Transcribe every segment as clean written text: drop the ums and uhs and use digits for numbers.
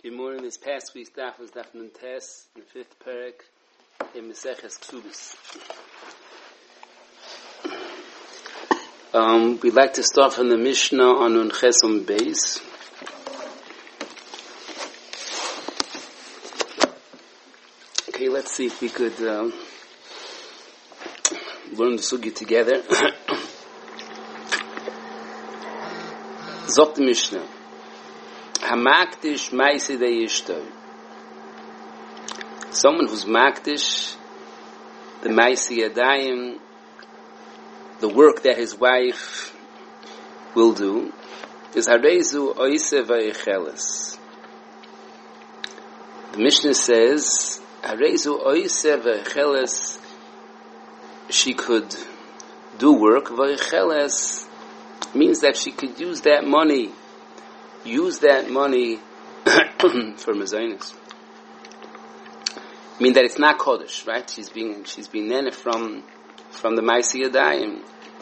Gemara in this past week's daf was Daf Nun Tes, in the fifth parak, in Maseches Ksubis. We'd like to start from the Mishnah on Nun Chesum Beis. Okay, let's see if we could learn the sugi together. Zot the Mishnah. Hamakdish Maisi de Yishto. Someone who's makdish the Maisi Yadayim, the work that his wife will do, is Harezu Oise Vayicheles. The Mishnah says, Harezu Oise Vayicheles, she could do work. Vayicheles means that she could use that money for mezainis. Mean that it's not kodesh, right? She's being nene from the Maisi Yadayim.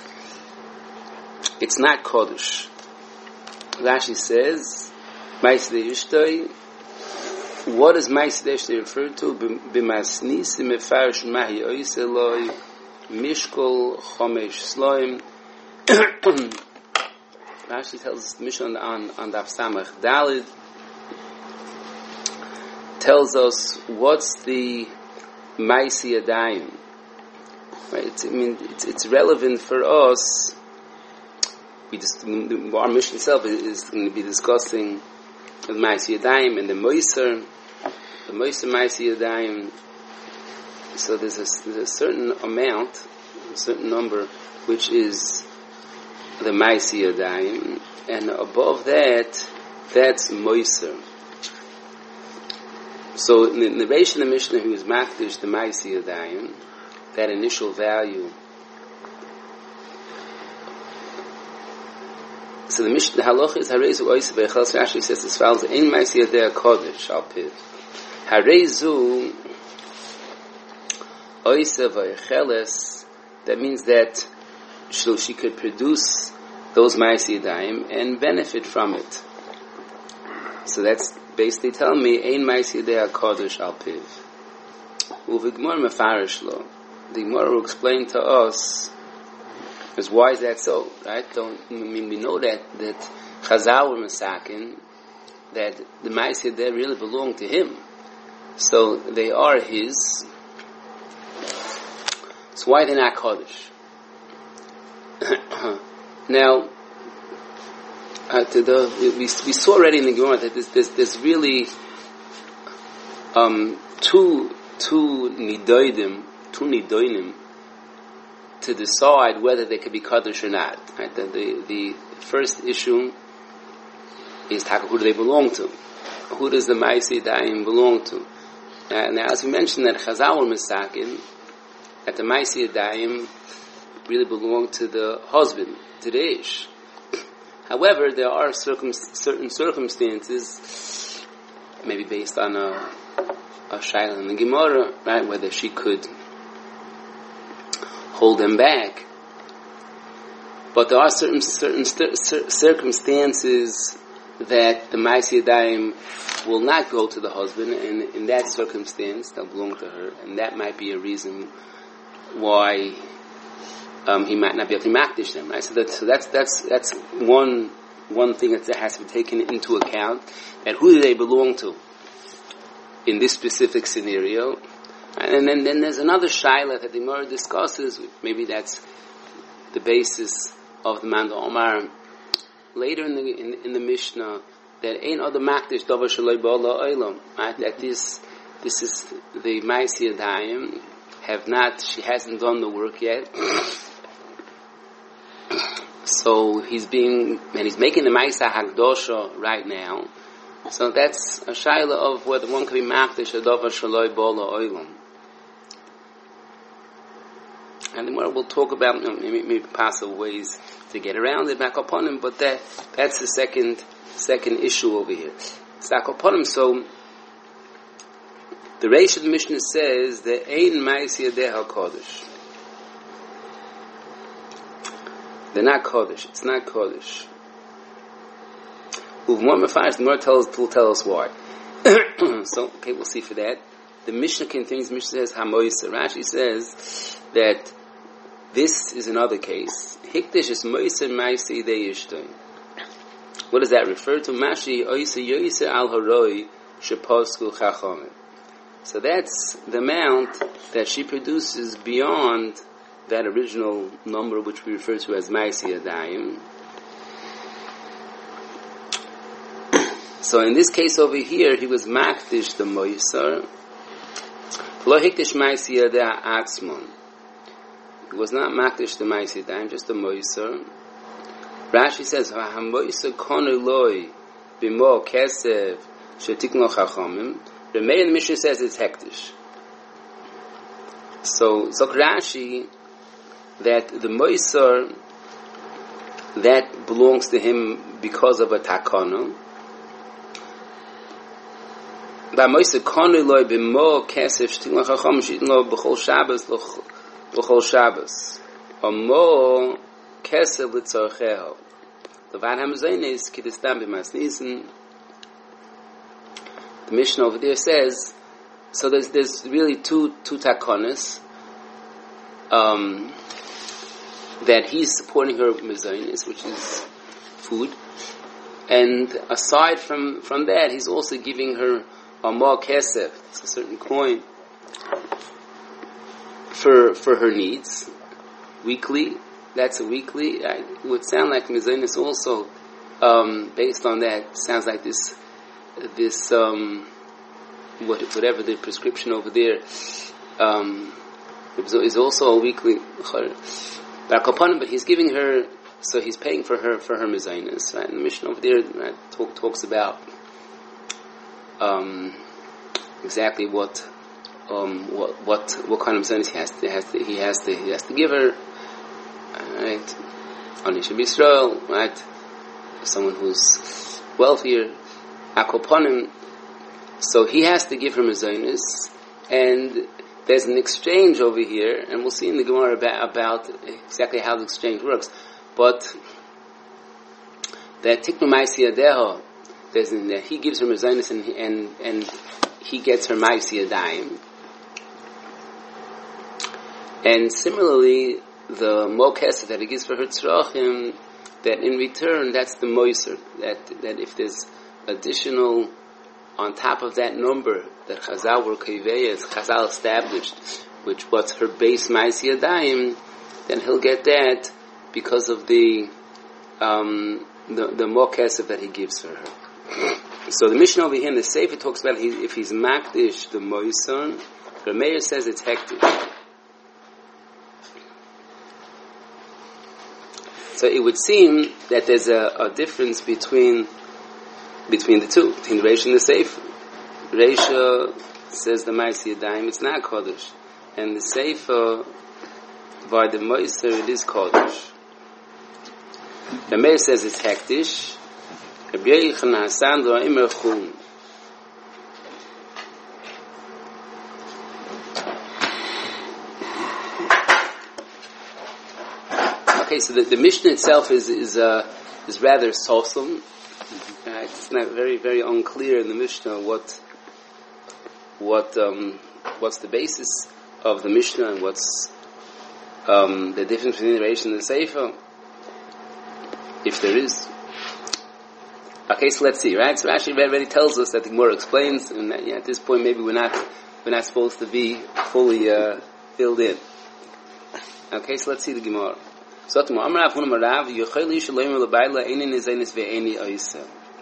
It's not kodesh. Rashi says, Maisi de Yishtoi. What does Maisi de Yishtoi refer to? B'masnisi mefarish mahi ois eloi mishkol chomesh sloim. Rashi tells us, the Mishnah on Daf Samach Dalid tells us what's the Maisi Yadayim. Right? It's relevant for us. Our mission itself is going to be discussing the Maisi Yadayim and the Moiser Maisi Yadayim. So there's a certain amount, a certain number, which is the Maisi Yadayim, and above that, that's Moiser. So in the Reish of the Mishnah, who is Makdish, the Maisi Yadayim, that initial value. So the Mishnah, the halacha is Harezu Oise Vayicheles. Rashi says as follows: Ein Maisi Yadayim Kodesh al Piv. Harezu Oise Vayicheles. That means that she could produce those Maisi Yadayim and benefit from it. So that's basically telling me, Ein Maisi Yadayim Kodesh al Piv. Uvigmor mefarish lo. The Gemara will explain to us is why is that so, right? We know that Chazal were Masakin, that the Maisi Yadayim really belong to him. So they are his. So why they're not Kodesh? Now, we saw already in the Gemara that there's really two nidoinim to decide whether they could be kaddish or not. Right? The first issue is who do they belong to? Who does the Maisi Yadayim belong to? Now, as we mentioned, that Chazal were Mesakin, that the Maisi Yadayim really belong to the husband, to the ish. However, there are certain circumstances, maybe based on a shayla in the Gemara, right, whether she could hold them back. But there are certain circumstances that the Maisi Yadayim will not go to the husband, and in that circumstance, they'll belong to her, and that might be a reason why he might not be able to makdish them, right? So that's one thing that has to be taken into account. That who do they belong to in this specific scenario? And then there's another shaila that the Gemara discusses. Maybe that's the basis of the Manda Omar later in the Mishnah, that ain't other makdish davar shaloi ba'ala olam, right? That this is the Maisi Yadayim she hasn't done the work yet. So he's making the Maisa Hagdosha right now. So that's a shaila of whether one can be makdish a davar shaloi ba'ala olam. And then we'll talk about maybe possible ways to get around it back upon him, but that's the second issue over here. Back upon him, so the Reish of the Mishnah says that Ein Maisi Yadayim Kodesh. They're not Kodesh. It's not Kodesh. The Gemara will tell us why. So, okay, we'll see for that. The Mishnah continues. Mishnah says Hamoisa. Rashi says that this is another case. Hikdish is Moisa Maisi Deishtoin. What does that refer to? Mashi Oisa Yoisa Al Haroi Sheposku Chachamim. So that's the amount that she produces beyond that original number which we refer to as Maisi Adayim. So in this case over here, he was Makdish the Moisar. Lo Hikdish Maisi Adayim Atzmon. He was not Makdish the Maisi Adayim, just the Moisar. Rashi says, "Hamoisa konu loy b'mo kesev shetikno chachamim." The Meir in the Mishnah says it's hektish. So Rashi that the moisar that belongs to him because of a takana. Hamoisa konu loy b'mo kesev shetikno chachamim shitno b'chol Shabbos l'chol Shabbos. Amo kesev l'tzorcheho. The Mishnah over there says, so there's really two takonas, that he's supporting her mezainis, which is food, and aside from that, he's also giving her a more kesef, it's a certain coin, for her needs, weekly. That's a weekly. It would sound like mezainis also, based on that. Sounds like this whatever the prescription over there, is also a weekly. But he's giving her, so he's paying for her mezainis. Right? And the Mishnah over there talks about exactly what kind of mezainis he has to give her. Right, Anish B'Yisrael, right, someone who's wealthier, Akoponim, so he has to give her mezainis, and there's an exchange over here, and we'll see in the Gemara about exactly how the exchange works, but that Tiknu Maisi Adeho, he gives her mezainis, and he gets her Maisi Adayim, and similarly, the mokes that he gives for her tzrachim, that in return, that's the moiser, that if there's additional on top of that number that Chazal were kiveyes, Chazal established, which what's her base ma'isi yadayim, then he'll get that because of the mokes that he gives for her. So the Mishnah over here in the Sefer talks about if he's makdish the moiser, the Meir says it's hektish. So it would seem that there's a difference between the two, between the Reisha and the Sefer. Reisha says the Maisi Yadayim, it's not Kodesh. And the Sefer, by the Moiser, it is Kodesh. The Meir says it's hektish. Rabbi Yochanan Hasan Imer Chun. Okay, so the Mishnah itself is rather solemn. It's not very, very unclear in the Mishnah what's the basis of the Mishnah and what's the difference between the Reish and the Sefer, if there is. Okay, so let's see, right? So Rashi already tells us that the Gemara explains, and that, at this point maybe we're not supposed to be fully filled in. Okay, so let's see the Gemara. So tomorrow, Amar Rav Huna Rav Yocheli Shaloim Lebayla Eini Nizanis VeEini Oisa.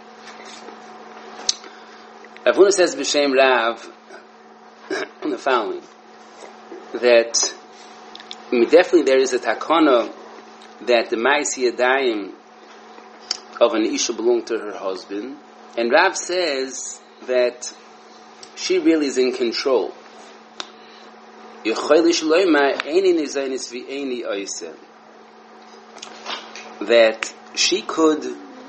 Rav Huna says b'Shem Rav the following, that definitely there is a takana that the Maisi Yadayim of an Isha belong to her husband, and Rav says that she really is in control. Yocheli Shaloim Eini Nizanis VeEini Oisa. That she could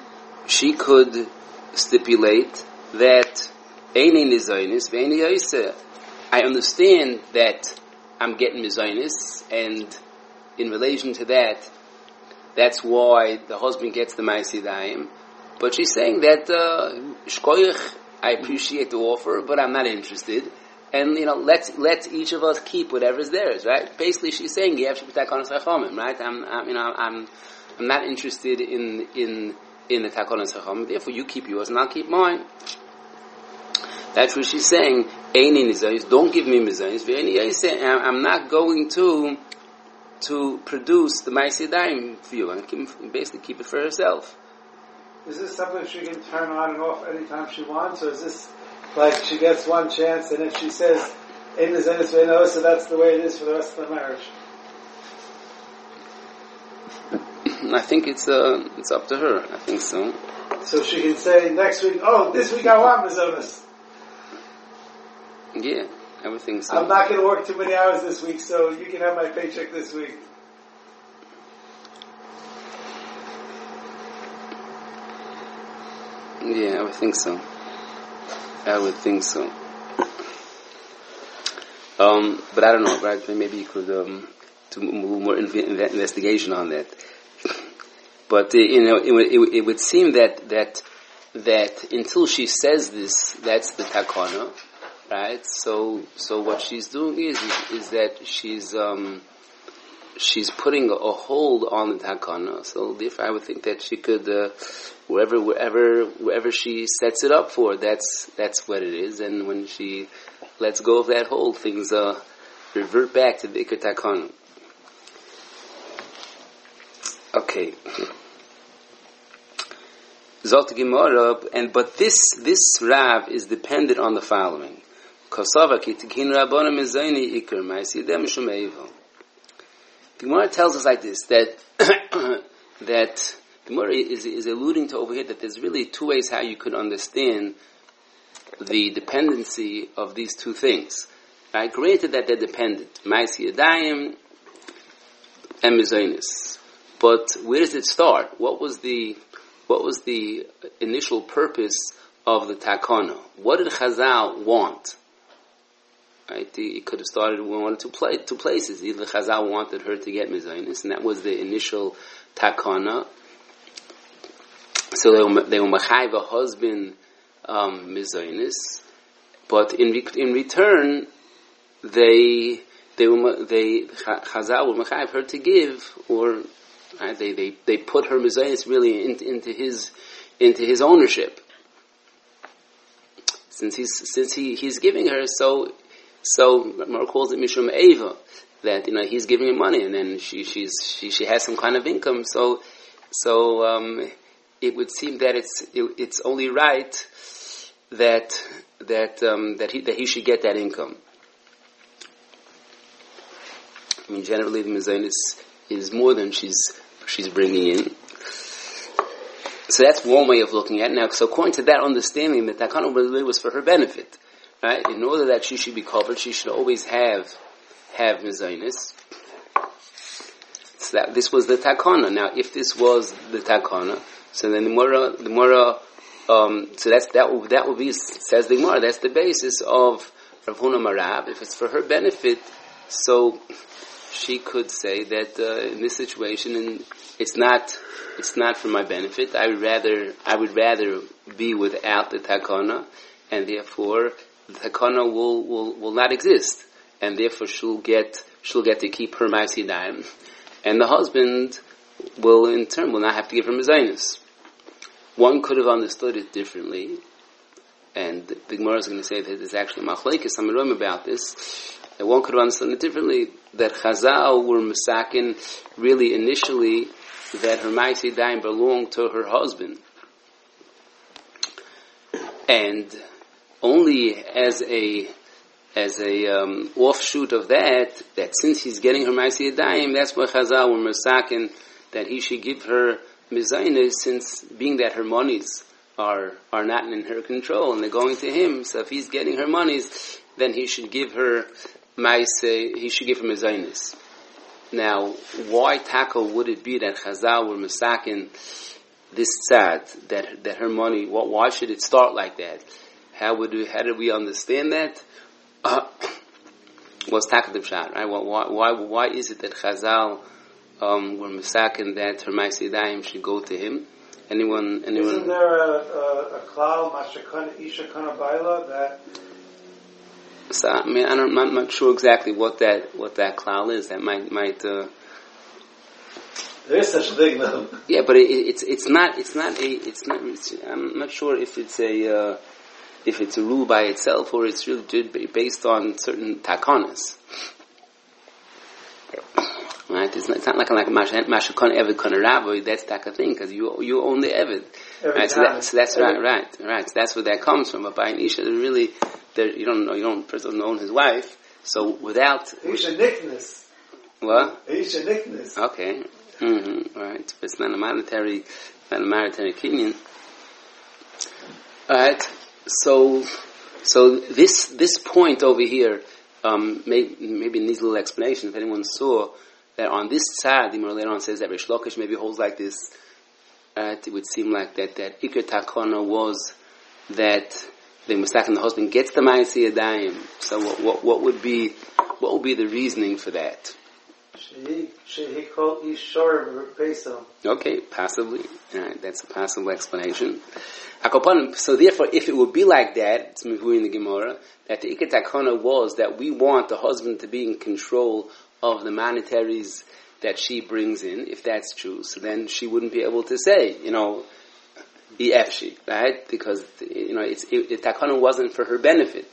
stipulate that Eini Nizainis Ve'eini Yoiseh. I understand that I'm getting Mizainis, and in relation to that, that's why the husband gets the Ma'aseh Dayim. But she's saying that Shkoyach I appreciate the offer, but I'm not interested. And let's each of us keep whatever's theirs, right? Basically, she's saying, "Yev sheb'takonos chachamim," right? I'm not interested in the takonos chachamim. Therefore, you keep yours and I'll keep mine. That's what she's saying. Eini nizayis, don't give me mizayis. I'm not going to produce the ma'aseh yadayim for you. And basically keep it for herself. Is this something she can turn on and off anytime she wants, or is this like she gets one chance and if she says "Ein nizayis ve'eno," so that's the way it is for the rest of the marriage? I think it's up to her. I think so. So she can say next week, "Oh, this week I want mizonos." Yeah, I would think so. I'm not going to work too many hours this week, so you can have my paycheck this week. Yeah, I would think so. But I don't know, right? Maybe you could do a little more investigation on that. But it would seem that until she says this, that's the takana, right? So what she's doing is that she's putting a hold on the takana. So therefore, I would think that she could wherever she sets it up for, that's what it is. And when she lets go of that hold, things revert back to the ikar takana. Okay. Zot Gemara, but this Rav is dependent on the following. The Gemara tells us like this, that the Gemara is alluding to over here that there's really two ways how you could understand the dependency of these two things. Right? Granted that they're dependent, Ma'aseh Yadayim and Mezainis. But where does it start? What was the initial purpose of the takana? What did Chazal want? Right? It could have started in one of two places. Either Chazal wanted her to get mezainis, and that was the initial takana. So they were machayv a husband mezainis, but in return Chazal were machayv her to give, or right, they put her mezainis really into his ownership. Since he's giving her, so Mar calls it mishum eva, that he's giving her money, and then she has some kind of income. So it would seem that it's only right that he should get that income. I mean, generally the mezainis is more than she's bringing in. So that's one way of looking at it. Now, so according to that understanding, the takana really was for her benefit, right? In order that she should be covered, she should always have mezainis. So that this was the takana. Now, if this was the takana, so then the Gemara, so that would be, says the Gemara, that's the basis of Rav Huna Marav. If it's for her benefit, so she could say that in this situation, it's not for my benefit. I would rather be without the takana, and therefore the takana will not exist, and therefore she'll get to keep her ma'aseh yadayim, and the husband will in turn will not have to give her mezainis. One could have understood it differently, and the Gemara is going to say that there's actually machlekes Amoraim about this. That one could have understood it differently, that Chazal were misakin really initially that her ma'aseh yadayim belonged to her husband, and only as a offshoot of that since he's getting her ma'aseh yadayim, that's why Chazal were misakin that he should give her mezainis, since being that her monies are not in her control and they're going to him. So if he's getting her monies, then he should give her mezainis. Now, why taka would it be that Chazal were masakin this tzad, that her money? Why should it start like that? How did we understand that? Was taka the pshat, right? Why is it that Chazal were masakin that her ma'aseh yadayim should go to him, Anyone? Isn't there a klal mashakana isha kana baila that? So I mean, I'm not sure exactly what that klal is. That might. There is such a thing, though. Yeah, but it's not. I'm not sure if it's a rule by itself or it's really based on certain takanas. Right? It's not like a mashakon eved kana rabbi. That's that thing because you own the eved. Right? So that's right. So that's where that comes from. But by an isha, really, you don't first own his wife. So without isha nickness. What? Isha nickness. Okay. Mm-hmm. Right. But it's not a monetary kinyan. All right. So this point over here, maybe needs a little explanation. If anyone saw that on this side, the Gemara later on says that Rish Lakish maybe holds like this. It would seem like that Iker Takana was that the Mustak and the husband gets the Ma'aseh Yadayim. So what would be the reasoning for that? Okay, possibly. Right, that's a possible explanation. So therefore, if it would be like that, it's Mivui in the Gemara, that the Iker Takana was that we want the husband to be in control of the monetaries that she brings in, if that's true, so then she wouldn't be able to say, EFshe, right? Because, the Takana wasn't for her benefit.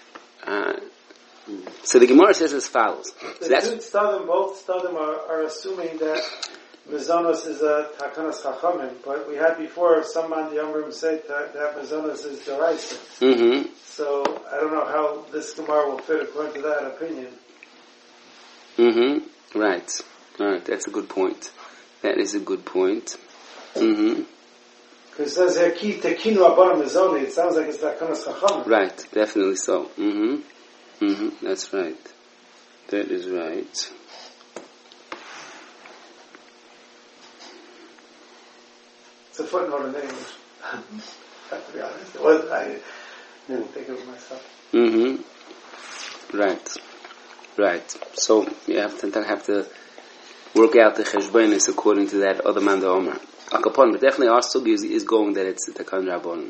So the Gemara says as follows. So both Stadim are assuming that Mizonos is a Takanas Chachamim, but we had before some man the Yomrim said that Mizonos is Deraisa. Mm-hmm. So I don't know how this Gemara will fit according to that opinion. Mm-hmm. Right. All right. That's a good point. That is a good point. Mm-hmm. Because it says here, Ki Tekinu Abanam Mizoni, it sounds like it's Takanas Chachamim. Right. Definitely so. Mm-hmm. Mm-hmm. That's right. That is right. It's a footnote in English. I have to be honest. I didn't think of it myself. Mm-hmm. Right. So you have to work out the cheshbonis according to that other man the Omer. Akapon, but definitely our sugi is going that it's the Takan Rabbanon.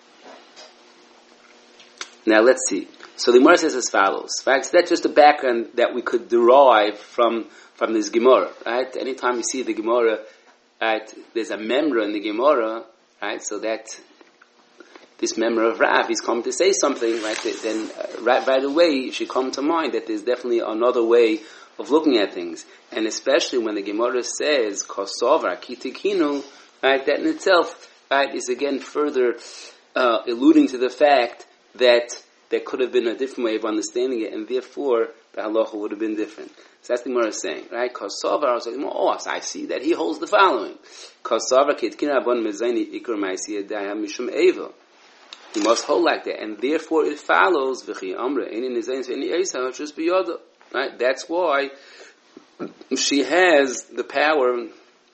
Now let's see. So the Gemara says as follows. Right? So that's just a background that we could derive from this Gemara. Right? Anytime you see the Gemara, right, there's a memra in the Gemara, right? So that this memra of Rav is coming to say something, right? Then right away it should come to mind that there's definitely another way of looking at things, and especially when the Gemara says kosovar kitikinu, right? That in itself, right, is again further alluding to the fact that there could have been a different way of understanding it, and therefore the halacha would have been different. So that's the Gemara saying, right? Kosovar, I was like, I see that he holds the following: kosovar kitikinu abon mezayni ikar ma'aseh yadayim mishum eva. He must hold like that, and therefore it follows v'chi amra eni nizayin v'eni eisa just biyada. Right? That's why she has the power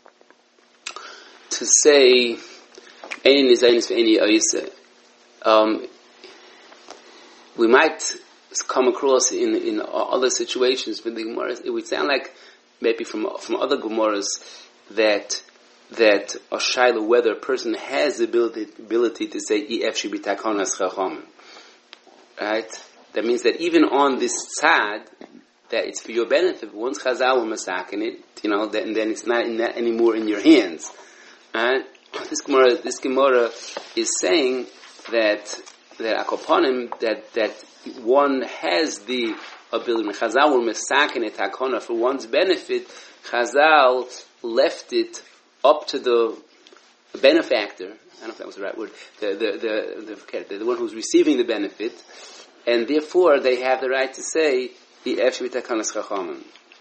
to say eni nizayin v'eni eisa. We might come across in other situations with the Gemaras. It would sound like maybe from other Gemaras that a shaila whether a person has the ability to say ef shibi takanas chacham. Right? That means that even on this tzad, that it's for your benefit. Once Chazal were masakin it, then it's not anymore in your hands. Right? This Gemara is saying that akoponim that one has the ability. Chazal were masakin it hakona for one's benefit. Chazal left it up to the benefactor. I don't know if that was the right word. The one who's receiving the benefit, and therefore they have the right to say the ef shebita kanas chachamim.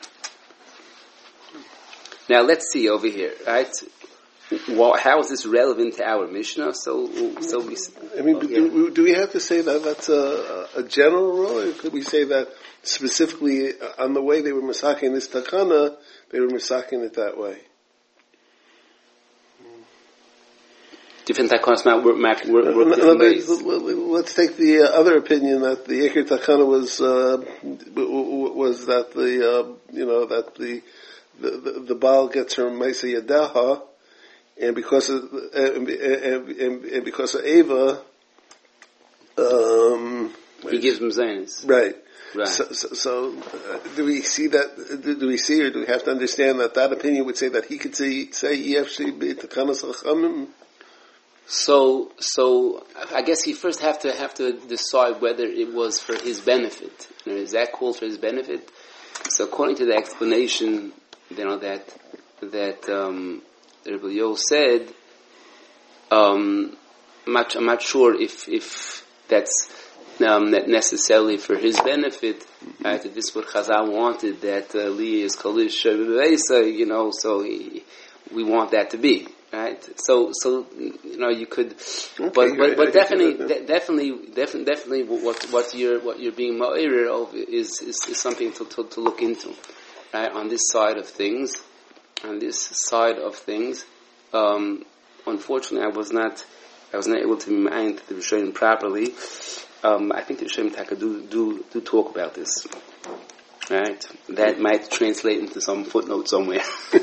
Now let's see over here, right? How is this relevant to our Mishnah? Do we have to say that that's a general rule, or could we say that specifically on the way they were masaking this takana, they were masaking it that way? Different takanas might work different ways. Let's take the other opinion that the Iker Takana was that the Baal gets her Maisa Yadaha, and because of and because of Ava, he gives mezainis. Right. Right. So do we see that? Do we see, or do we have to understand that opinion would say that he could say takanas chachamim? So I guess he first have to decide whether it was for his benefit. Is that called for his benefit? So according to the explanation, that Rebbe Yo said, I'm not sure if that's not necessarily for his benefit. Right? That this is what Chazal wanted, that Li is Kalish B'Beisa, so we want that to be. Right, so you could, but definitely, what you're being ma'ir of is something to look into, right? On this side of things, unfortunately, I was not able to mind the Rishonim properly. I think the Rishonim Taka do talk about this, right? That might translate into some footnote somewhere.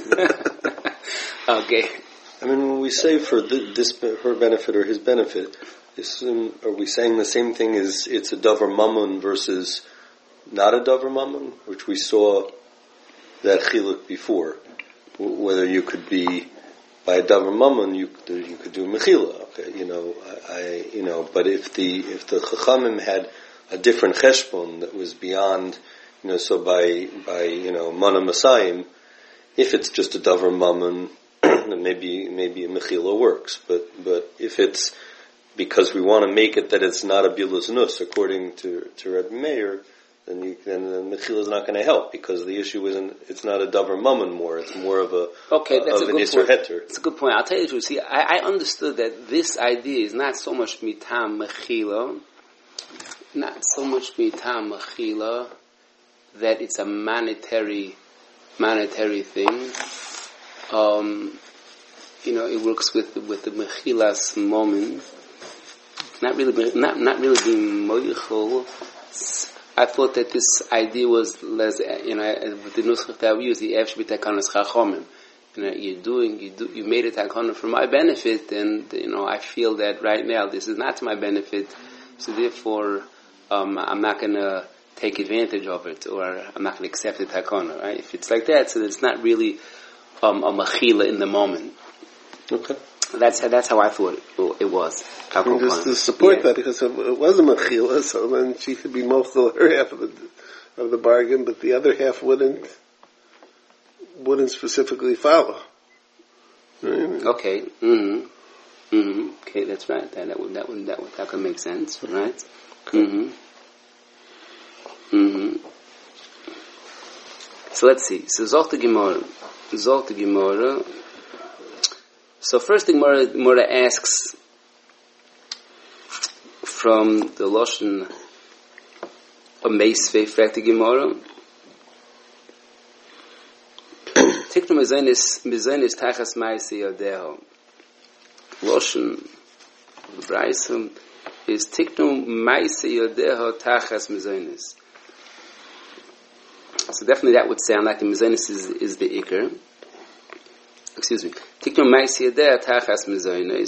Okay. I mean, when we say for her benefit or his benefit, are we saying the same thing as it's a davar mammon versus not a davar mammon, which we saw that chiluk before? Whether you could be by a davar mammon, you could do mechila. Okay, but if the chachamim had a different cheshbon that was beyond, so by mana masayim, if it's just a davar mammon, then maybe a mechila works, but if it's because we want to make it that it's not a biluz nus according to Rebbe Meir, then the mechila is not going to help, because the issue it's not a davar mammon more, it's more of an isser heter. It's a good point. I'll tell you the truth. See, I understood that this idea is not so much mitam mechila, that it's a monetary thing. It works with the mechilas moment. Not really being moichel. I thought that this idea was with the nusach that we use, the efsh b'takanas chachomim. You made a takana for my benefit, and I feel that right now this is not to my benefit, so therefore I'm not going to take advantage of it, or I'm not going to accept the takana. Right? If it's like that, so it's not really a mechila in the moment. Okay. That's how I thought it was. Just to support that, because it was a mechila, so then she could be mochel her half of the bargain, but the other half wouldn't specifically follow. Right? Okay. Okay, that's right. That could make sense, right? So let's see. So Zohar Gemara. So first thing Gemara asks from the Lashon of Meisvei, fragt die Gemara, Tiknu Mezainis Tachas Maisi Yadeho. Lashon of Braisa is Tiknu Maisi Yadeho Tachas Mezainis. So definitely that would sound like the Mezainis is the Iker. Excuse me. Tiknu Maisi Yadeho Tachas Mezainis.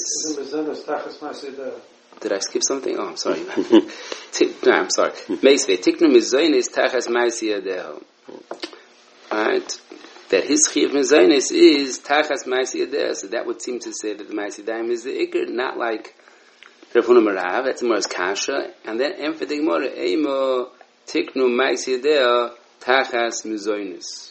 Did I skip something? Oh, I'm sorry. No, I'm sorry. Meisvei. Tiknu Mezainis Tachas Maisi Yadeho. Alright. That his chiyuv mezainis is tachas ma'aseh yadeh, so that would seem to say that the ma'aseh daim is the ikr, not like Rav Huna Marav. That's Gemara's kasha, and then for the Gemara, eimo tiknu ma'aseh yadeh tachas mezainis.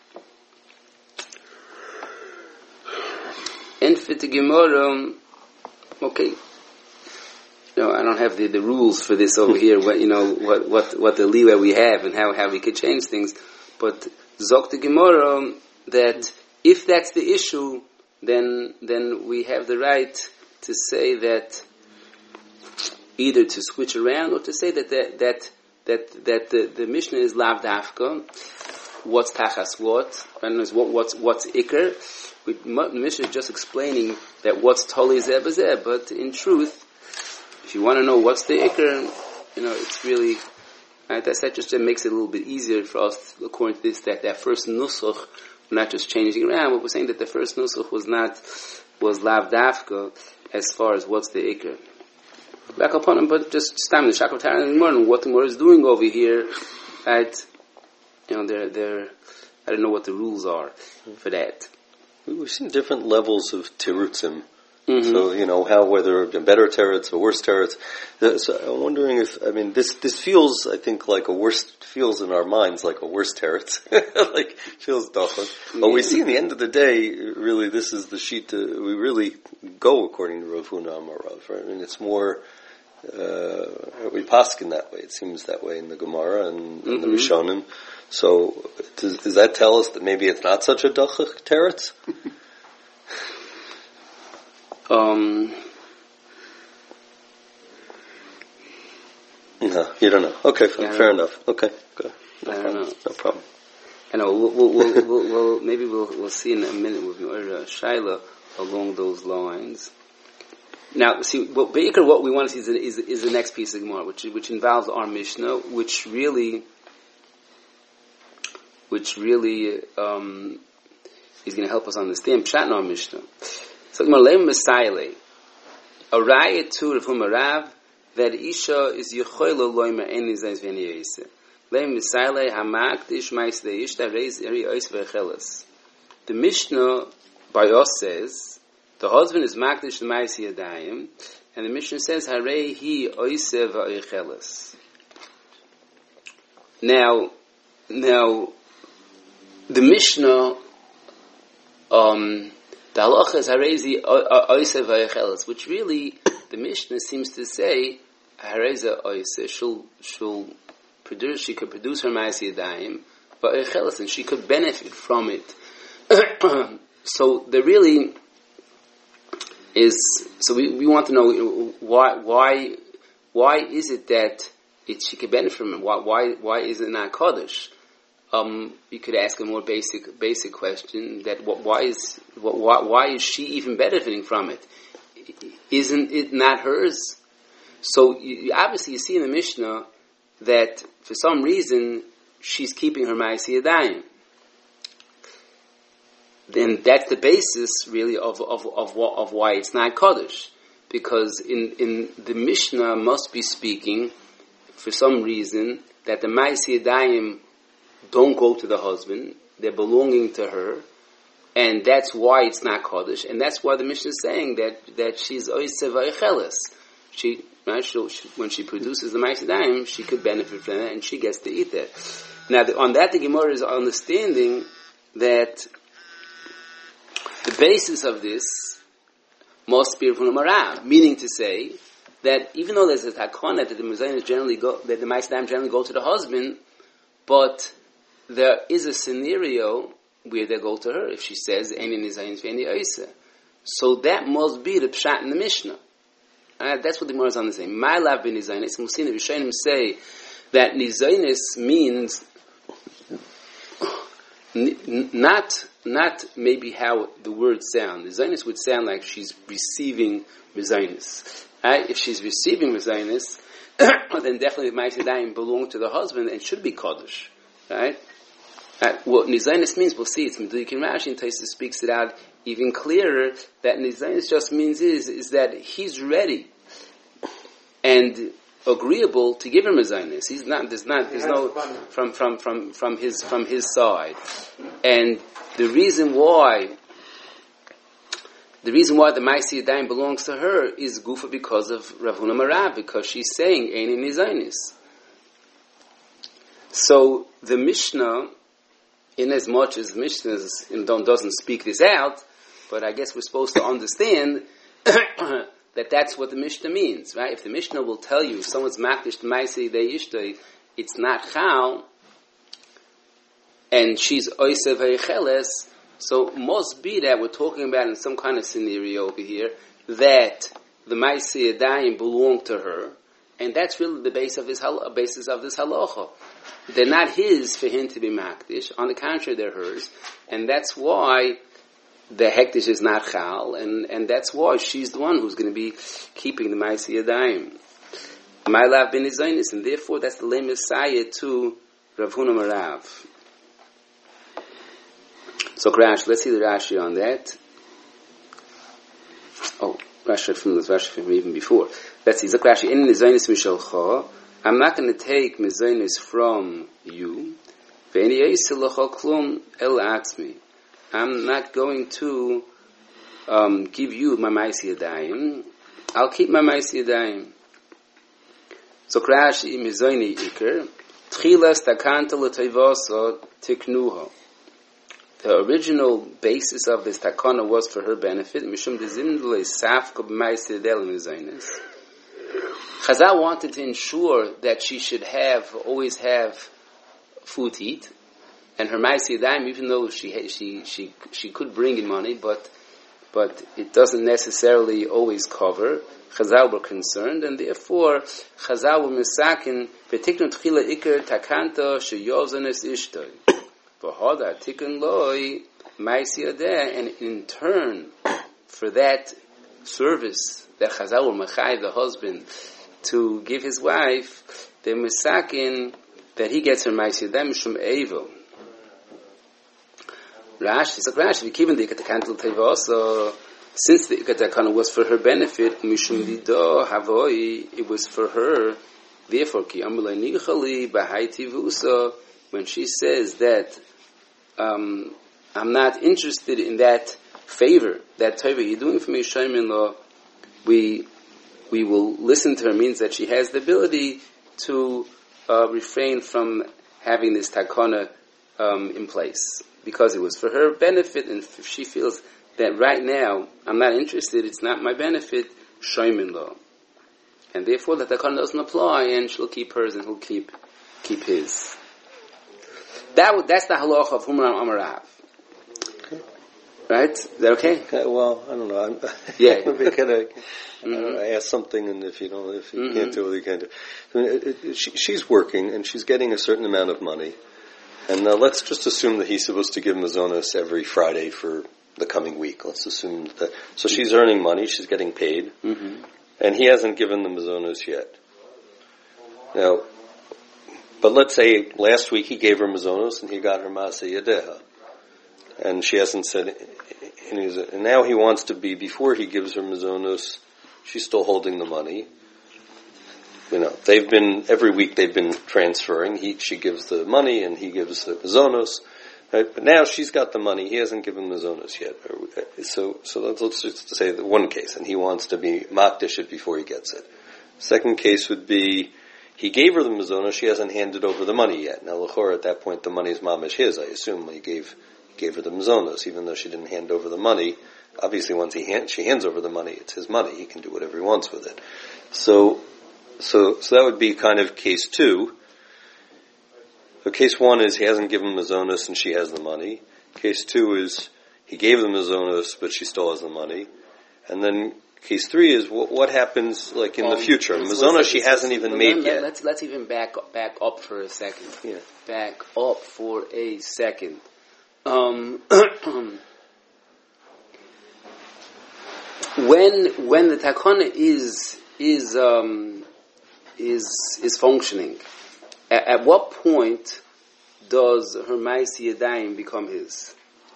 And for the Gemara, okay. No, I don't have the rules for this over here. What the leeway we have and how we could change things, but Zok the Gemara that if that's the issue, then we have the right to say that either to switch around or to say that the Mishnah is lav dafka. What's tachas what? What's ikr? The Mishnah is just explaining that what's toli zeh b'zeh, but in truth, if you want to know what's the ikr, it's really. That just makes it a little bit easier for us, according to this, that first nusach, we're not just changing around, but we're saying that the first nusach was not was lav dafka as far as what's the ikr. Back upon him, but just time the Shakotara in the morning, what the Gemara is doing over here, right? They're I don't know what the rules are for that. We've seen different levels of tirutzim. Mm-hmm. So, how, whether better teretz or worse teretz. So I'm wondering this feels, I think, feels in our minds like a worse teretz. Feels dachas. But we see in the end of the day, really, this is the sheet, we really go according to Rav Huna Amarav, right? It's more, we paskin that way. It seems that way in the Gemara and the Rishonim. So, does that tell us that maybe it's not such a dachach teretz? No, you don't know. Okay, fair enough. Okay, good. I don't know. No problem. I know. We'll see in a minute with Shaila along those lines. Now, see, what we want to see is the next piece of Gemara, which involves our Mishnah, which really is going to help us understand Pshat in our Mishnah. So, Gemara Leim Messiah, a raya to Rav Huna Rav that Isha is Yechoilo Loimer Eni Zayis V'Eni Yosef. Leim Messiah Hamakdish Ma'is Deishta Reis Eri Ois V'Echeles. The Mishnah by us says the husband is Makdish the Ma'is Yadayim, and the Mishnah says Harei Hi Ois V'Echeles. Now, the Mishnah, the halacha is harezi oiseh v'yecheles, which really the Mishnah seems to say hareza oiseh. She could produce her ma'aseh yadayim, but v'yecheles, and she could benefit from it. So there really is. So we want to know why is it that she could benefit from it? Why is it not kaddish? You could ask a more basic question: that why is she even benefiting from it? Isn't it not hers? So obviously, you see in the Mishnah that for some reason she's keeping her ma'aseh yadayim. Then that's the basis, really, of why it's not kaddish, because in the Mishnah must be speaking for some reason that the ma'aseh yadayim don't go to the husband; they're belonging to her, and that's why it's not kaddish, and that's why the Mishnah is saying that she's oiseh v'yecheles. When she produces the ma'aseh yadayim, she could benefit from it, and she gets to eat it. Now, on that, the Gemara is understanding that the basis of this must be from the Marav, meaning to say that even though there's a takana that the mezainis generally go, that the ma'aseh yadayim generally go to the husband, but there is a scenario where they go to her if she says "Eini nizayin v'eini oiseh." So that must be the pshat in the Mishnah. That's what the Gemara is on the same. My love bin nizaynis. We've seen the Rishonim say that nizaynis means not maybe how the words sound. Nizaynis would sound like she's receiving nizaynis. If she's receiving nizaynis, then definitely the ma'aseh yadayim belong to the husband and should be kaddish. Right? What nizaynis means, we'll see. It's Meduik and Rashi, and Tosfos speaks it out even clearer. That nizaynis just means is that he's ready and agreeable to give him nizaynis. He's not. There's no from his side. And the reason why the ma'aseh yadayim belongs to her is gufa because of Rav Huna Marav, because she's saying eini nizaynis. So the Mishnah, in as much as the Mishnah doesn't speak this out, but I guess we're supposed to understand that that's what the Mishnah means, right? If the Mishnah will tell you if someone's makdish to ma'aseh yadei ishtay, it's not chal, and she's oiseh v'yecheles, so must be that we're talking about in some kind of scenario over here that the ma'aseh yadayim belong to her, and that's really the basis of this halacha. They're not his for him to be makdish. On the contrary, they're hers. And that's why the hektish is not chal, and that's why she's the one who's going to be keeping the ma'aseh yadayim. My love bin nizaynis, and therefore that's the lame Messiah to Rav Huna Marav. So Rashi, let's see the Rashi on that. Rashi from even before. Let's see. Zok Rashi, in Mizonis Mishalcha, I'm not going to take Mizonis from you. I'm not going to give you my Ma'aseh Yadayim. I'll keep my Ma'aseh Yadayim. Zok Rashi, Mizoni Iker, Tchilas Takanta L'Toivasa Tiknuha. The original basis of this takana was for her benefit. Mishum dezimdle safka b'ma'aseh yadayim mizonos. Chazal wanted to ensure that she should always have food to eat, and her ma'aseh yadayim, even though she could bring in money, but it doesn't necessarily always cover. Chazal were concerned, and therefore Chazal were misakin v'tiknu tchila iker takanta sheyozanes ishtoi. And in turn, for that service that Chazal or Machai, the husband, to give his wife, the Misakin, that he gets her Ma'aseh Yadayim Mishum Evo. Rashi, so Rashi, given the Ikatakantl Tevasa, since the Ikatakana was for her benefit, Mishum Dido Havoi, it was for her, therefore, Ki Amulai Nichali, Bahai Tivusa, when she says that I'm not interested in that favor, that tova you're doing for me, Shaimin law, we will listen to her, means that she has the ability to refrain from having this takana in place, because it was for her benefit, and if she feels that right now I'm not interested, it's not my benefit, Shaimin law. And therefore the takana doesn't apply, and she'll keep hers and he'll keep his. That's the halacha of Humra Amarav. Right? Is that okay? Well, I don't know. Yeah. I ask something, and if you can't do it, you can't do it. I mean, she's working, and she's getting a certain amount of money. And let's just assume that he's supposed to give mazonos every Friday for the coming week. Let's assume that. So she's earning money, she's getting paid, and he hasn't given the mazonos yet. Now, but let's say last week he gave her mazonos and he got her Ma'aseh Yadeha. And she hasn't said, and now he wants to be, before he gives her mazonos, she's still holding the money. Every week they've been transferring. She gives the money and he gives the mazonos. Right? But now she's got the money, he hasn't given mazonos yet. So let's just say the one case, and he wants to be makdish it before he gets it. Second case would be, he gave her the mazonos, she hasn't handed over the money yet. Now, l'chor, at that point, the money is mamish his. I assume he gave her the mazonos, even though she didn't hand over the money. Obviously, once she hands over the money, it's his money. He can do whatever he wants with it. So that would be kind of case two. So case one is he hasn't given mazonos and she has the money. Case two is he gave the mazonos, but she still has the money. And then case three is what happens like in the future. Mazonos she hasn't even made yet. Let's even back up for a second. Yeah. Back up for a second. When the takana is functioning, at what point does her Ma'aseh Yadayim become his?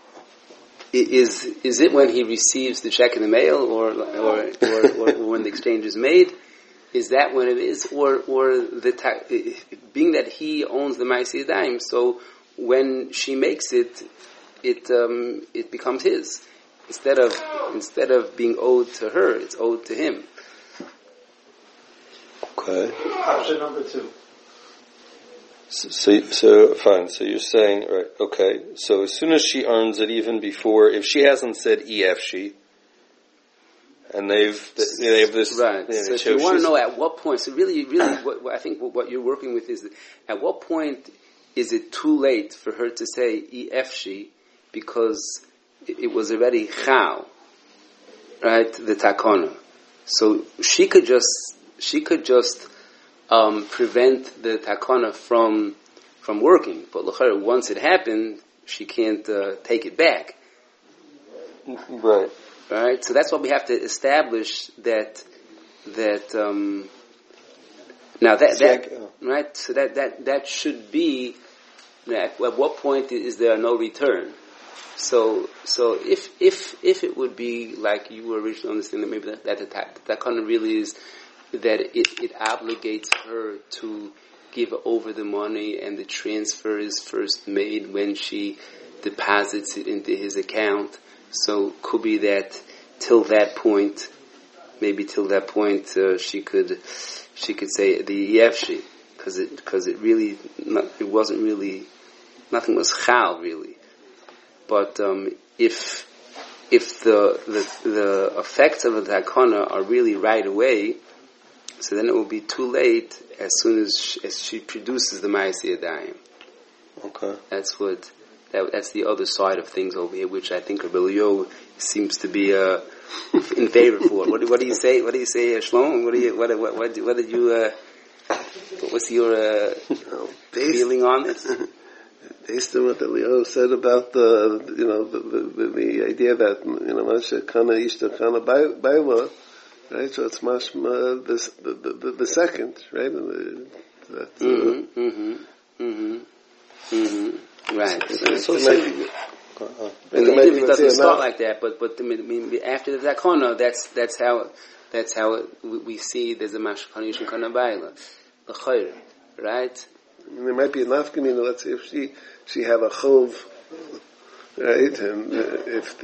Is it when he receives the check in the mail, or when the exchange is made? Is that when it is, or being that he owns the Ma'aseh Yadayim, so when she makes it becomes his. Instead of being owed to her, it's owed to him. Okay. Option number two. So fine. So you're saying, right? Okay. So as soon as she earns it, even before, if she hasn't said EFShe, and they have this right. So if you want to know at what point, so really, what I think what you're working with is at what point is it too late for her to say EFShe because it was already chal, right? The takana. So she could just prevent the takana from working, but once it happened, she can't take it back. Right. Right. So that's what we have to establish that now that right. So that should be. At what point is there no return? So if it would be like you were originally understanding, maybe that kind of really is that it obligates her to give over the money, and the transfer is first made when she deposits it into his account. So could be that till that point, she could say the yefshi, because it really it wasn't really, nothing was chal really. But if the effects of the takana are really right away, so then it will be too late as soon as she produces the ma'aseh yadayim. Okay. That's the other side of things over here, which I think Rabbi Yo seems to be in favor for. What do you say? What do you say, Shlomo? What's your feeling on this? Based on what Elio said about the idea that Masha Kana Ishta Kana Baila, right? So it's mashma the second, right? Right. So it doesn't start like that, but after the Zakona, that's how we see there's a Masha Kana Ishta Kana Baila, the Chayr, right? There might be a nafkamina. Let's say if she had a chov, right, and if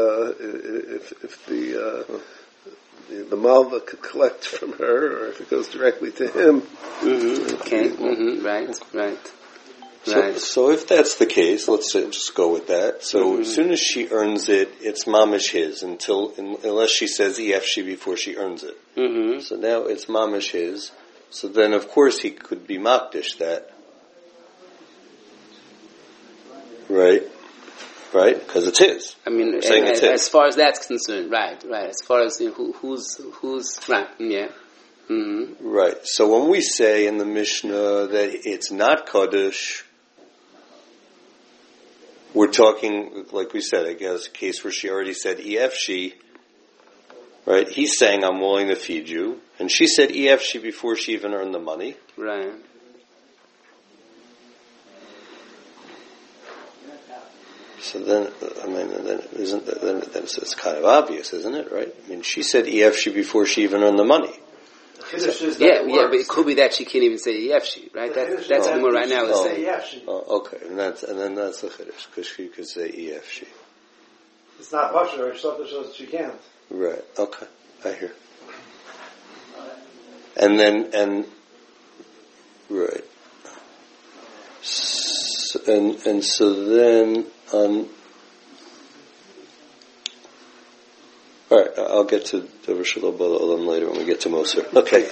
the malva could collect from her, or if it goes directly to him. Mm-hmm. Okay. Mm-hmm. Right. So if that's the case, let's just go with that. So as soon as she earns it, it's mamish his unless she says efshi before she earns it. Mm-hmm. So now it's mamish his. So then, of course, he could be makdish that. Right? Because it's his. I mean, as far as that's concerned, right. As far as who's right, yeah. Mm-hmm. Right. So when we say in the Mishnah that it's not Kaddish, we're talking, like we said, I guess, a case where she already said efshi, right? He's saying, I'm willing to feed you. And she said efshi before she even earned the money. Right. So then, then it's kind of obvious, isn't it? Right? I mean, she said efshi before she even earned the money. But it could be that she can't even say efshi, right? That's what more right now is saying. Okay, and then that's the chiddush because she could say efshi. It's not pasha. Her shlomo shows she can't. Right. Okay, I hear. And right. So then, all right, I'll get to Dover Shalom Olam later when we get to Moser. Okay.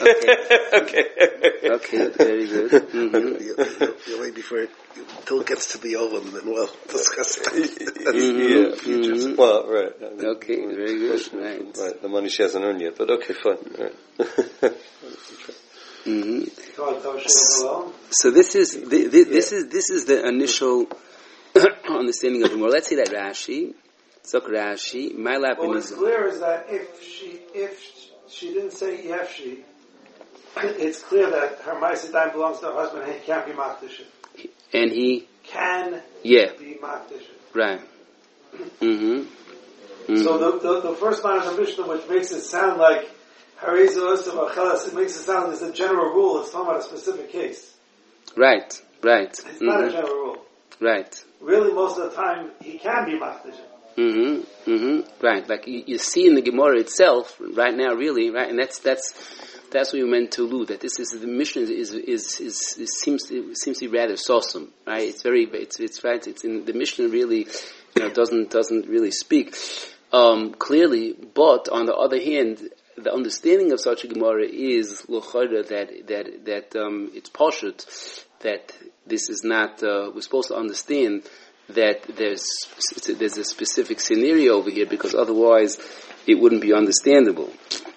Okay, very good. Mm-hmm. You'll wait until it gets to the Olam, and then we'll discuss it. Mm-hmm. Well, right. Okay, very good. Right, the money she hasn't earned yet, but okay, fine. Right. Mm-hmm. So this is the initial understanding of the more. Let's say that Rashi, my lap. What's clear is that if she didn't say efshi, it's clear that her ma'aseh yadayim belongs to her husband, and he can't be makdish. And he can be makdish. Right. Mm-hmm. So the first line of the Mishnah, which makes it sound like it makes it sound as a general rule. It's talking about a specific case. Right. It's not a general rule. Right. Really, most of the time, he can be makdish. Right. Like you see in the Gemara itself, right now, really, right, and that's what we meant to allude that this is the mission seems to be rather sawsome, right? It's right. It's in the mission really, doesn't really speak clearly, but on the other hand, the understanding of such a Gemara is l'chayra that it's pashut, that this is not. We're supposed to understand that there's a specific scenario over here, because otherwise it wouldn't be understandable.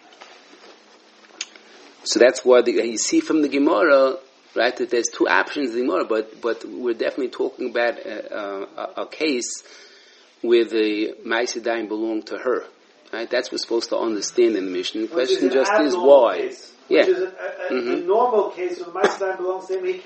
So that's why you see from the Gemara, right, that there's two options in the Gemara, but we're definitely talking about a case where the ma'aseh yadayim belong to her. Right? That's what we're supposed to understand in the Mishnah. The question just is why. Case, which is a normal case when ma'aseh yadayim belongs to him, he can't be makdish. Right. Mm-hmm.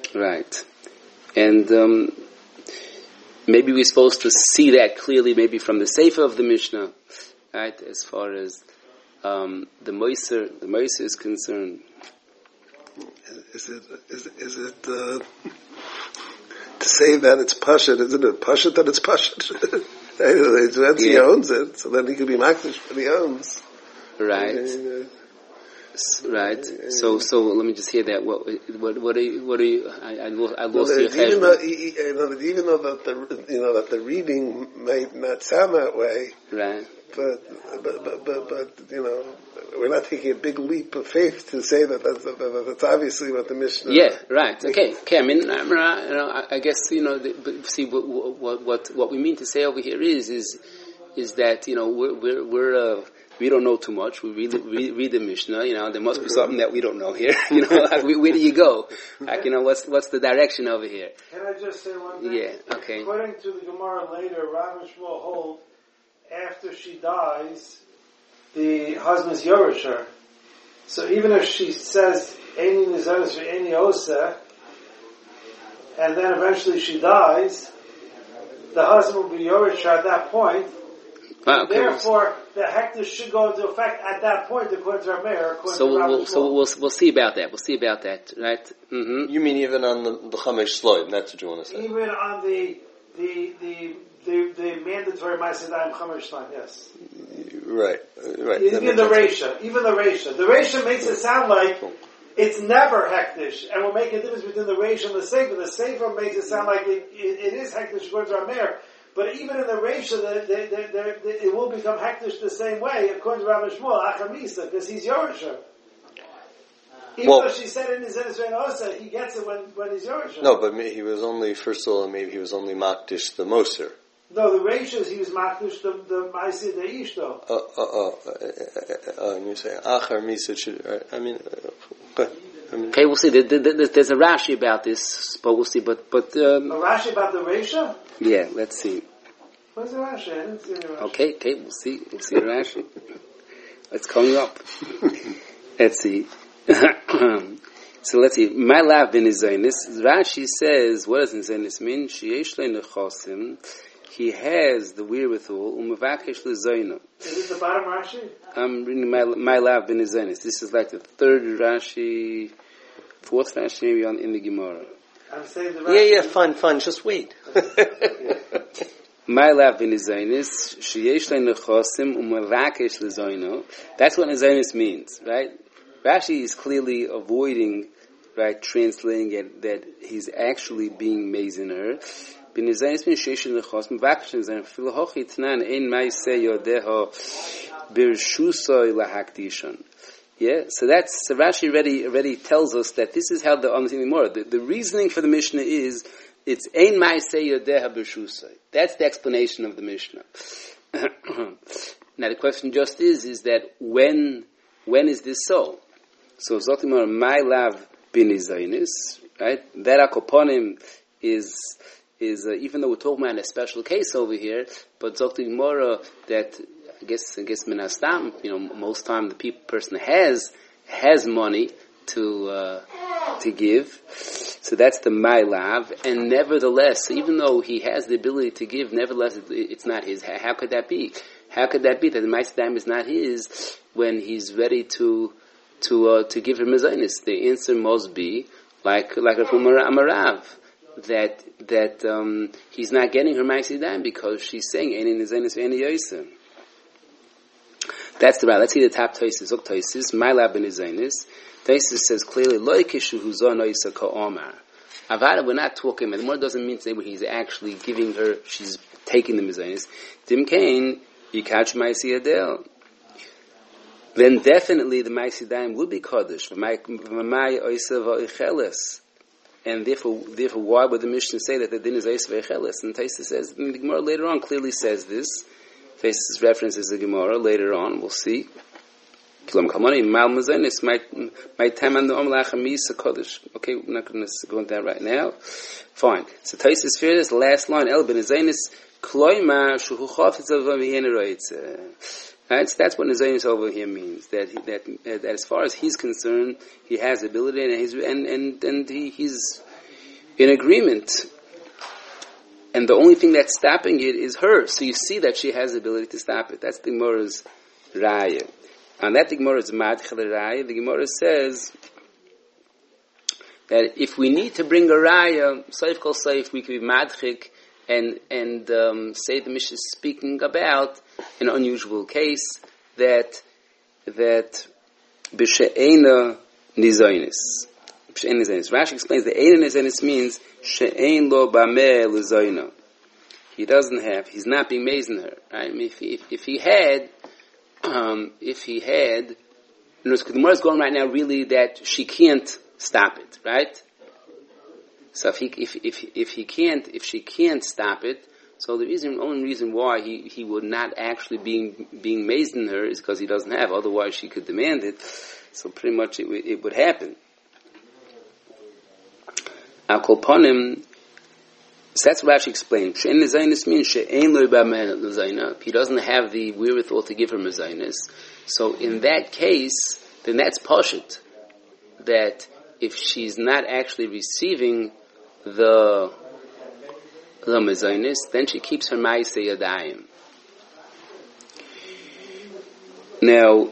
Right. And maybe we're supposed to see that clearly, maybe from the Sefer of the Mishnah, right? As far as the Moiser is concerned. Is it to say that it's Pashut? Isn't it Pashut that it's Pashut? He owns it, so then he could be makdish for the owns. Right. Right. So let me just hear that. What are you? I lost your cheshbon. Even though that the reading might not sound that way. Right. But we're not taking a big leap of faith to say that's obviously what the Mishnah. Yeah. Right. Okay. I mean, I guess see what we mean to say over here is that we're we don't know too much. We read the Mishnah. There must be something that we don't know here. Where do you go? Like, what's the direction over here? Can I just say one thing? Yeah. Okay. According to the Gemara later, Rav and Shmuel hold after she dies, the husband's Yerisher. So even if she says Eini Nizaris Eini Oseh, and then eventually she dies, the husband will be Yerisher at that point. Okay. Therefore, the hektish should go into effect at that point, according to our mayor. So we'll see about that. We'll see about that, right? Mm-hmm. You mean even on the Chamesh Sloim? That's what you want to say? Even on the mandatory Ma'asidayim Chamesh Sloim, yes. Right. Even the Reisha. The Reisha makes it sound like it's never hektish, and will make a difference between the Reisha and the Sefer. The Sefer makes it sound like it is hektish according to our mayor. But even in the Reisha, it will become hektish the same way, according to Rabbi Shmuel, Achar Misa, because he's Yerisher. Even though she said in his Israel Osa, he gets it when he's Yerisher. No, but he was only, first of all, maybe he was only Makdish the Moser. No, the Reishas, he was Makdish the Maisi the Ishto. And you say, Achar Misa should, okay, we'll see. There's a Rashi about this, but we'll see. But a Rashi about the Reisha? Yeah, let's see. Where's the Rashi? I didn't see any Rashi. Okay, we'll see. We'll see the Rashi. It's coming up. Let's see. So let's see. My love in Nizonis. Rashi says, what does Nizonis mean? Sheyesh le'nechosim. He has the wherewithal. Umevakesh le'zoino. Is this the bottom Rashi? I'm reading my love in Nizonis. This is like the third Rashi, fourth Rashi maybe in the Gemara. I'm saying the Rashi. Yeah, fine. Just wait. My love in Nizonis. Sheyesh le'nechosim umevakesh le'zoino. That's what Nizonis means, right? Rashi is clearly avoiding, right, translating it that he's actually being maziner. Yeah, so Rashi already tells us that this is how the understanding more. The reasoning for the Mishnah is it's ein ma'aseh yodeha b'shusay. That's the explanation of the Mishnah. Now the question just is that when is this so? So Zotimar my lav bin izaynis, right? That akoponim is even though we're talking about a special case over here, but Zokti Mora that I guess Minastam, most time the person has money to give, so that's the my lav, and nevertheless, even though he has the ability to give, nevertheless it's not his. How could that be? How could that be that the Ma'aseh is not his when he's ready to give him his oinus? The answer must be like a Amarav. That he's not getting her Ma'aseh because she's saying Eini Nizanis Eini Yosef. That's the right. Let's see the top Taisis. Look Taisis. My lab in Nizanis. Taisis says clearly Lo Kishu Huzo Noisa Ka'omar. Avada, we're not talking. The more doesn't mean to say he's actually giving her. She's taking the Nizanis. Dim Kain Yikach Ma'aseh Adel. Then definitely the Ma'aseh would be Kaddish. V'mai Oisa V'Icheles. And therefore, why would the Mishnah say that the din is Eis V'Echeles? And Taisa says, the Gemara later on clearly says this. Taisa's references the Gemara later on. We'll see. Okay, we're not going to go into that right now. Fine. So Taisa's fear is the last line. El ben Zainis kloima shuhu chafetz v'v'yeneroitze. Right, so that's what Nizanis over here means. That as far as he's concerned, he has ability and in agreement. And the only thing that's stopping it is her. So you see that she has the ability to stop it. That's the Gemara's Raya. And that the Gemara's Madchel Raya, the Gemara says that if we need to bring a Raya, Seif Kol Seif, we could be Madchik and say the Mishnah is speaking about an unusual case that B'She'ena Nizoinis. Rashi explains that Eina Nizoinis means She'ein lo bameh l'zoina. He's not being mazed in her. Right? I mean, if he had, the Gemara is going right now really that she can't stop it, right? So if she can't stop it, so the only reason why he would not actually being mazed in her is because he doesn't have. Otherwise, she could demand it. So pretty much it would happen. Al kol panim, so that's what Rashi explained. She'en lezaynis means she'en lo b'ameh lezayna. He doesn't have the wherewithal to give her mezaynis. So in that case, then that's pashut. That if she's not actually receiving the mezaynis, then she keeps her ma'aseh yadayim. Now,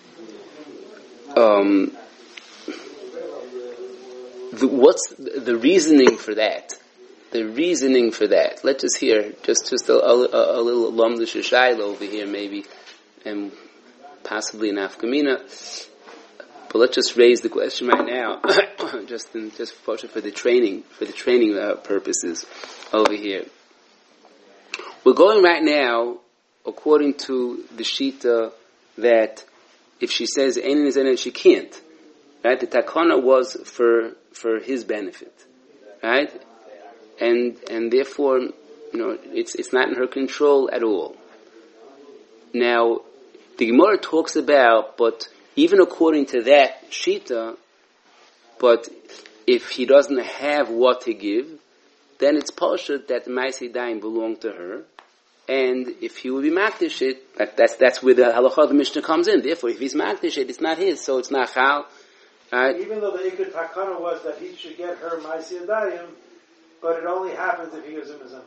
what's the reasoning for that? The reasoning for that. Let's just hear just a little lomdish shayla over here, maybe, and possibly an afkamina. But let's just raise the question right now, just for the training purposes over here. We're going right now according to the shita that if she says "Einin is Einin," she can't. Right? The takana was for his benefit, right? And therefore, it's not in her control at all. Now, the Gemara talks about, but even according to that shita, but if he doesn't have what to give, then it's pashut that the ma'aseh daim belong to her, and if he would be makdish it, that's where the halacha of the Mishnah comes in. Therefore, if he's makdish it, it's not his, so it's not chal. Right? Even though the Ikar Takana was that he should get her Ma'aseh Yadayim, but it only happens if he gives him his own.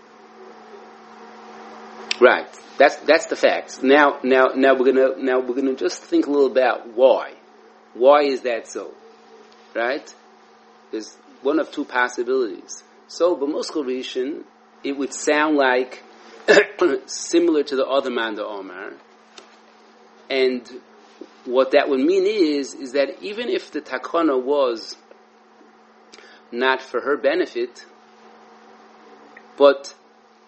Right. That's the facts. Now we're gonna just think a little about why. Why is that so? Right? There's one of two possibilities. So, b'muskal rishon, it would sound like similar to the other Manda Omar, and what that would mean is that even if the takana was not for her benefit, but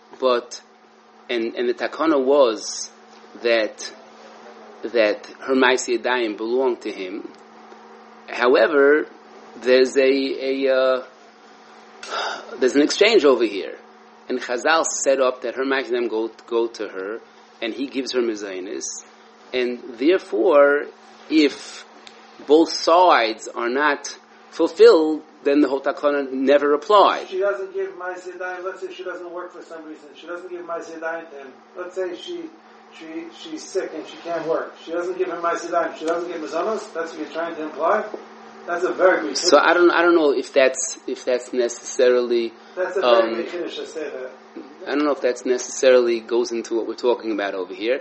the takana was that her ma'aseh yadayim belonged to him. However, there's an exchange over here, and Chazal set up that her ma'aseh yadayim go to her, and he gives her mezainis. And therefore, if both sides are not fulfilled, then the whole takana never applies. She doesn't give ma'aseh yadayim. Let's say she doesn't work for some reason. She doesn't give ma'aseh yadayim to him. Let's say she's sick and she can't work. She doesn't give him ma'aseh yadayim. She doesn't give mazonos. That's what you're trying to imply. That's a very big. So I don't know if that's necessarily. That's a very big finish to say that. I don't know if that's necessarily goes into what we're talking about over here.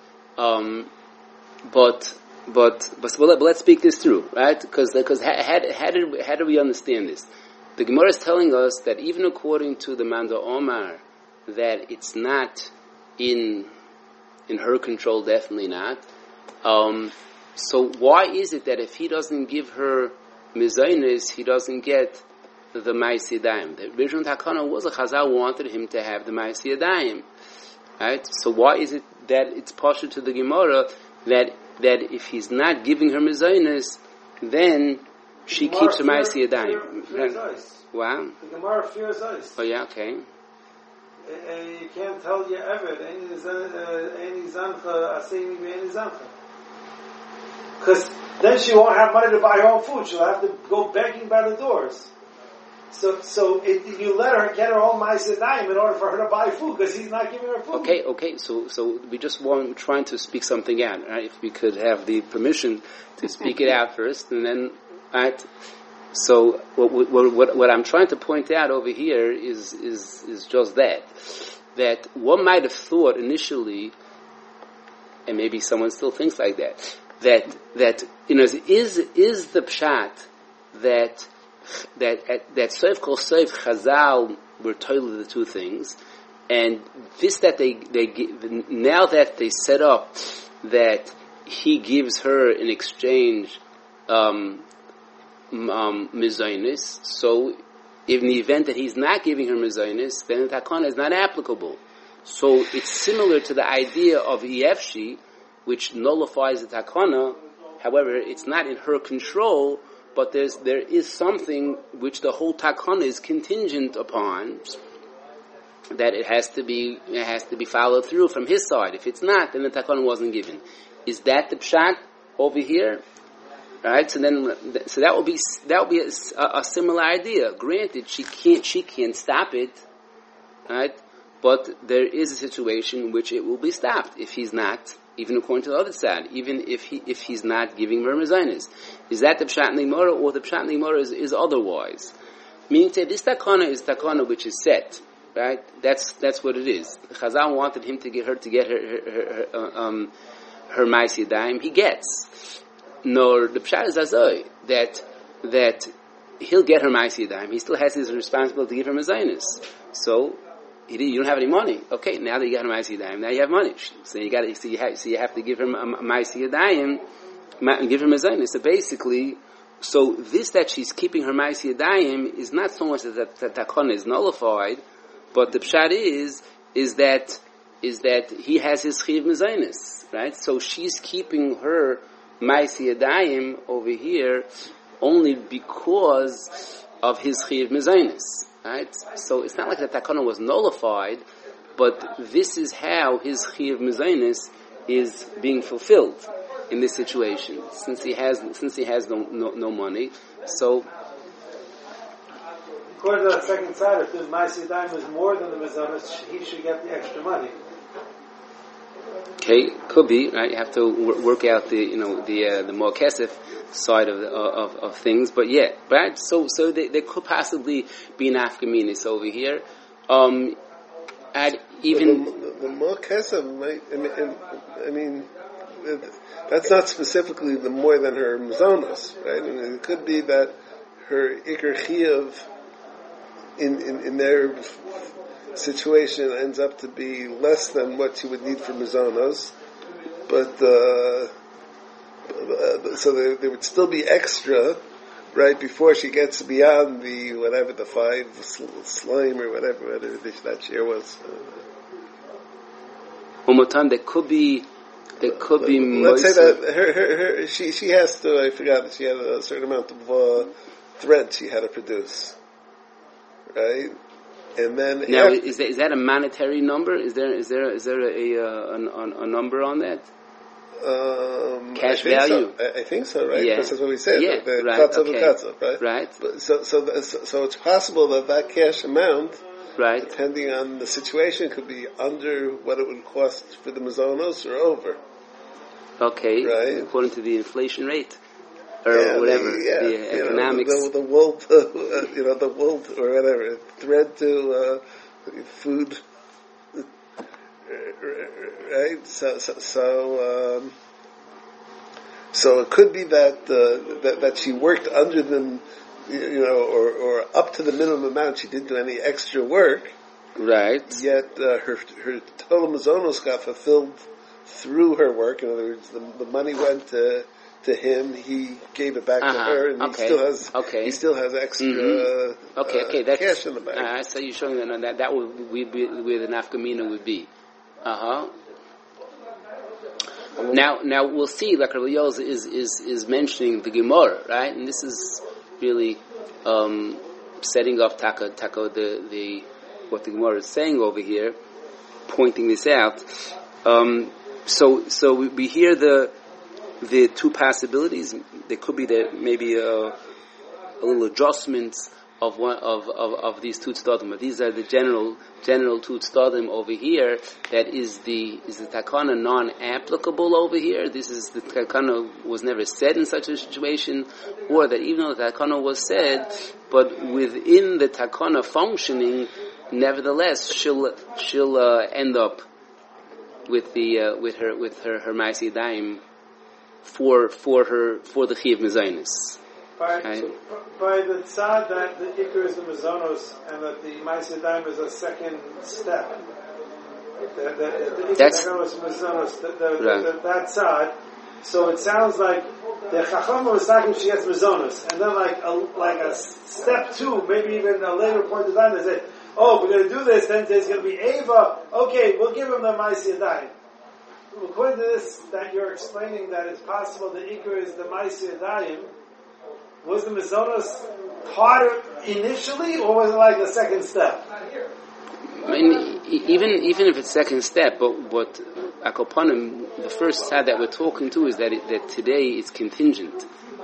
But let's speak this through, right? Because how do we understand this? The Gemara is telling us that even according to the Manda Omar, that it's not in her control, definitely not. So why is it that if he doesn't give her mezainis, he doesn't get the ma'aseh yadayim? The original takana was a Chazal wanted him to have the ma'aseh yadayim, right? So why is it that it's pashut to the Gemara that if he's not giving her mezainis, then she keeps her ma'aseh yadayim? Wow. The Gemara fears ice. Oh yeah, okay. You can't tell your Eved, any zancha, asayim any zancha. Because then she won't have money to buy her own food. She'll have to go begging by the doors. So you let her get her own ma'aseh yadayim in order for her to buy food because he's not giving her food. Okay. So we just trying to speak something out. Right? If we could have the permission to speak it out first, and then right. So what I'm trying to point out over here is just that one might have thought initially, and maybe someone still thinks like that is the pshat that Sof Kol Sof Chazal were totally the two things, and this that they now that they set up that he gives her in exchange mezainis. So, in the event that he's not giving her mezainis, then the takana is not applicable. So it's similar to the idea of Yefshi, which nullifies the takana. However, it's not in her control, but there is something which the whole takana is contingent upon, that it has to be followed through from his side. If it's not, then the takana wasn't given. Is that the pshat over here? Right, so that will be a similar idea. Granted, she can't stop it, right? But there is a situation in which it will be stopped if he's not, even according to the other side, even if he's not giving her mezainis. Is that the pshat in the Gemara, or the pshat in the Gemara is otherwise? Meaning that this takana is takana which is set, right? That's what it is. Chazal wanted him to get her ma'aseh yadayim. He gets. Nor the pshat is azoi that he'll get her ma'aseh yadayim. He still has his responsibility to give her mezainis. So you don't have any money. Okay, now that you got her ma'aseh yadayim, now you have money. So you have to give her ma'aseh yadayim, give her mezainis. So basically, this that she's keeping her ma'aseh yadayim is not so much that takana is nullified, but the pshat is that he has his chiv mezainis, right? So she's keeping her ma'aseh yadayim over here only because of his chiv mezainis, right? So it's not like the takana was nullified, but this is how his chiv mezainis is being fulfilled in this situation. Since he has no money, so according to that second side, if the ma'aseh yadayim was more than the mezainis, he should get the extra money. Okay, could be, right? You have to work out the more kesef side of things, but yeah, right? So there could possibly be an afkaminis over here. The more kesef might, I mean, that's not specifically the more than her mazonos, right? I mean, it could be that her ikar chiyuv in their situation ends up to be less than what she would need for mizonos, but so there would still be extra, right, before she gets beyond the 5 slime or whatever that share was. One more time, there could be. Let's say that her she has to. I forgot that she had a certain amount of thread she had to produce, right? And then now, is that a monetary number? Is there a number on that? Cash value. So. I think so, right? Yeah. Because that's what we said. Yeah. The right. Katzav, right? Right. So it's possible that cash amount, right, depending on the situation, could be under what it would cost for the mazonos or over. Okay. Right. According to the inflation rate. Or whatever, the economics. The wool, the wool or whatever, thread to food, right? So it could be that she worked under them, or up to the minimum amount. She didn't do any extra work, right? Yet her total mazonos got fulfilled through her work. In other words, the money went to him, he gave it back to her, and he still has extra that's, cash in the bank. So you're showing that would be where the nafkamina would be. Now we'll see, like Rabbi Yos is mentioning the Gemara, right? And this is really setting up Taka the what the Gemara is saying over here, pointing this out. So we hear the two possibilities. There could be maybe a little adjustments of one of these two tzaddim. But these are the general two tzaddim over here. That is the takana non-applicable over here. This is the takana was never said in such a situation, or that even though the takana was said, but within the takana functioning, nevertheless she'll end up with her ma'aseh daim for the chiyuv mezainis. By the tzad that the ikar is the mezonos and that the ma'aseh daim is a second step. The ikar is mezonos. That tzad. So it sounds like the chacham was talking she gets mezonos, and then like a step two, maybe even a later point of time, they say, oh, if we're going to do this, then there's going to be Ava. Okay, we'll give him the ma'aseh daim. According to this, that you're explaining that it's possible the ikar is the ma'aseh daim. Was the mezonos part initially, or was it like the second step? I mean, even if it's second step, but akopanim, the first side that we're talking to is that today it's contingent,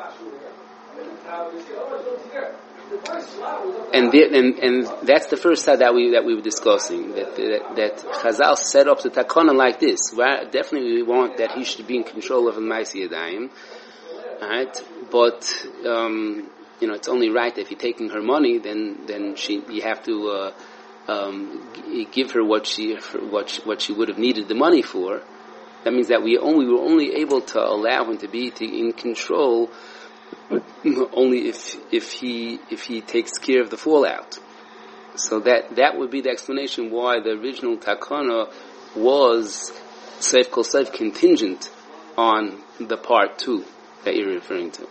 and that's the first side that we were discussing. That Chazal set up the takana like this. Well, definitely we want that he should be in control of the ma'aseh daim. Alright, but it's only right that if you're taking her money, then you have to give her what she would have needed the money for. That means that we were only able to allow him to be in control only if he takes care of the fallout. So that would be the explanation why the original takana was seif kol seif contingent on the part 2 that you're referring to.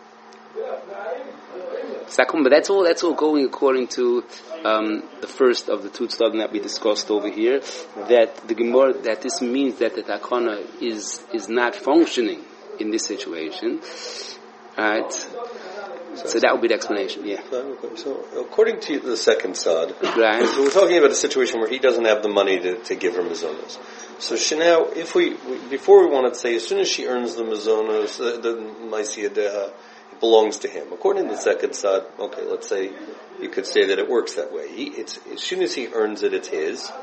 But that's all going according to the first of the two tzaddim that we discussed over here. That the Gemara, that this means that the takana is not functioning in this situation. Right? So that would be the explanation. Yeah. So according to the second side, right. So we're talking about a situation where he doesn't have the money to give her mazonos. So now, before we want to say, as soon as she earns the mazonos, the ma'aseh deha, it belongs to him. According to the second side, okay, let's say you could say that it works that way. As soon as he earns it, it's his.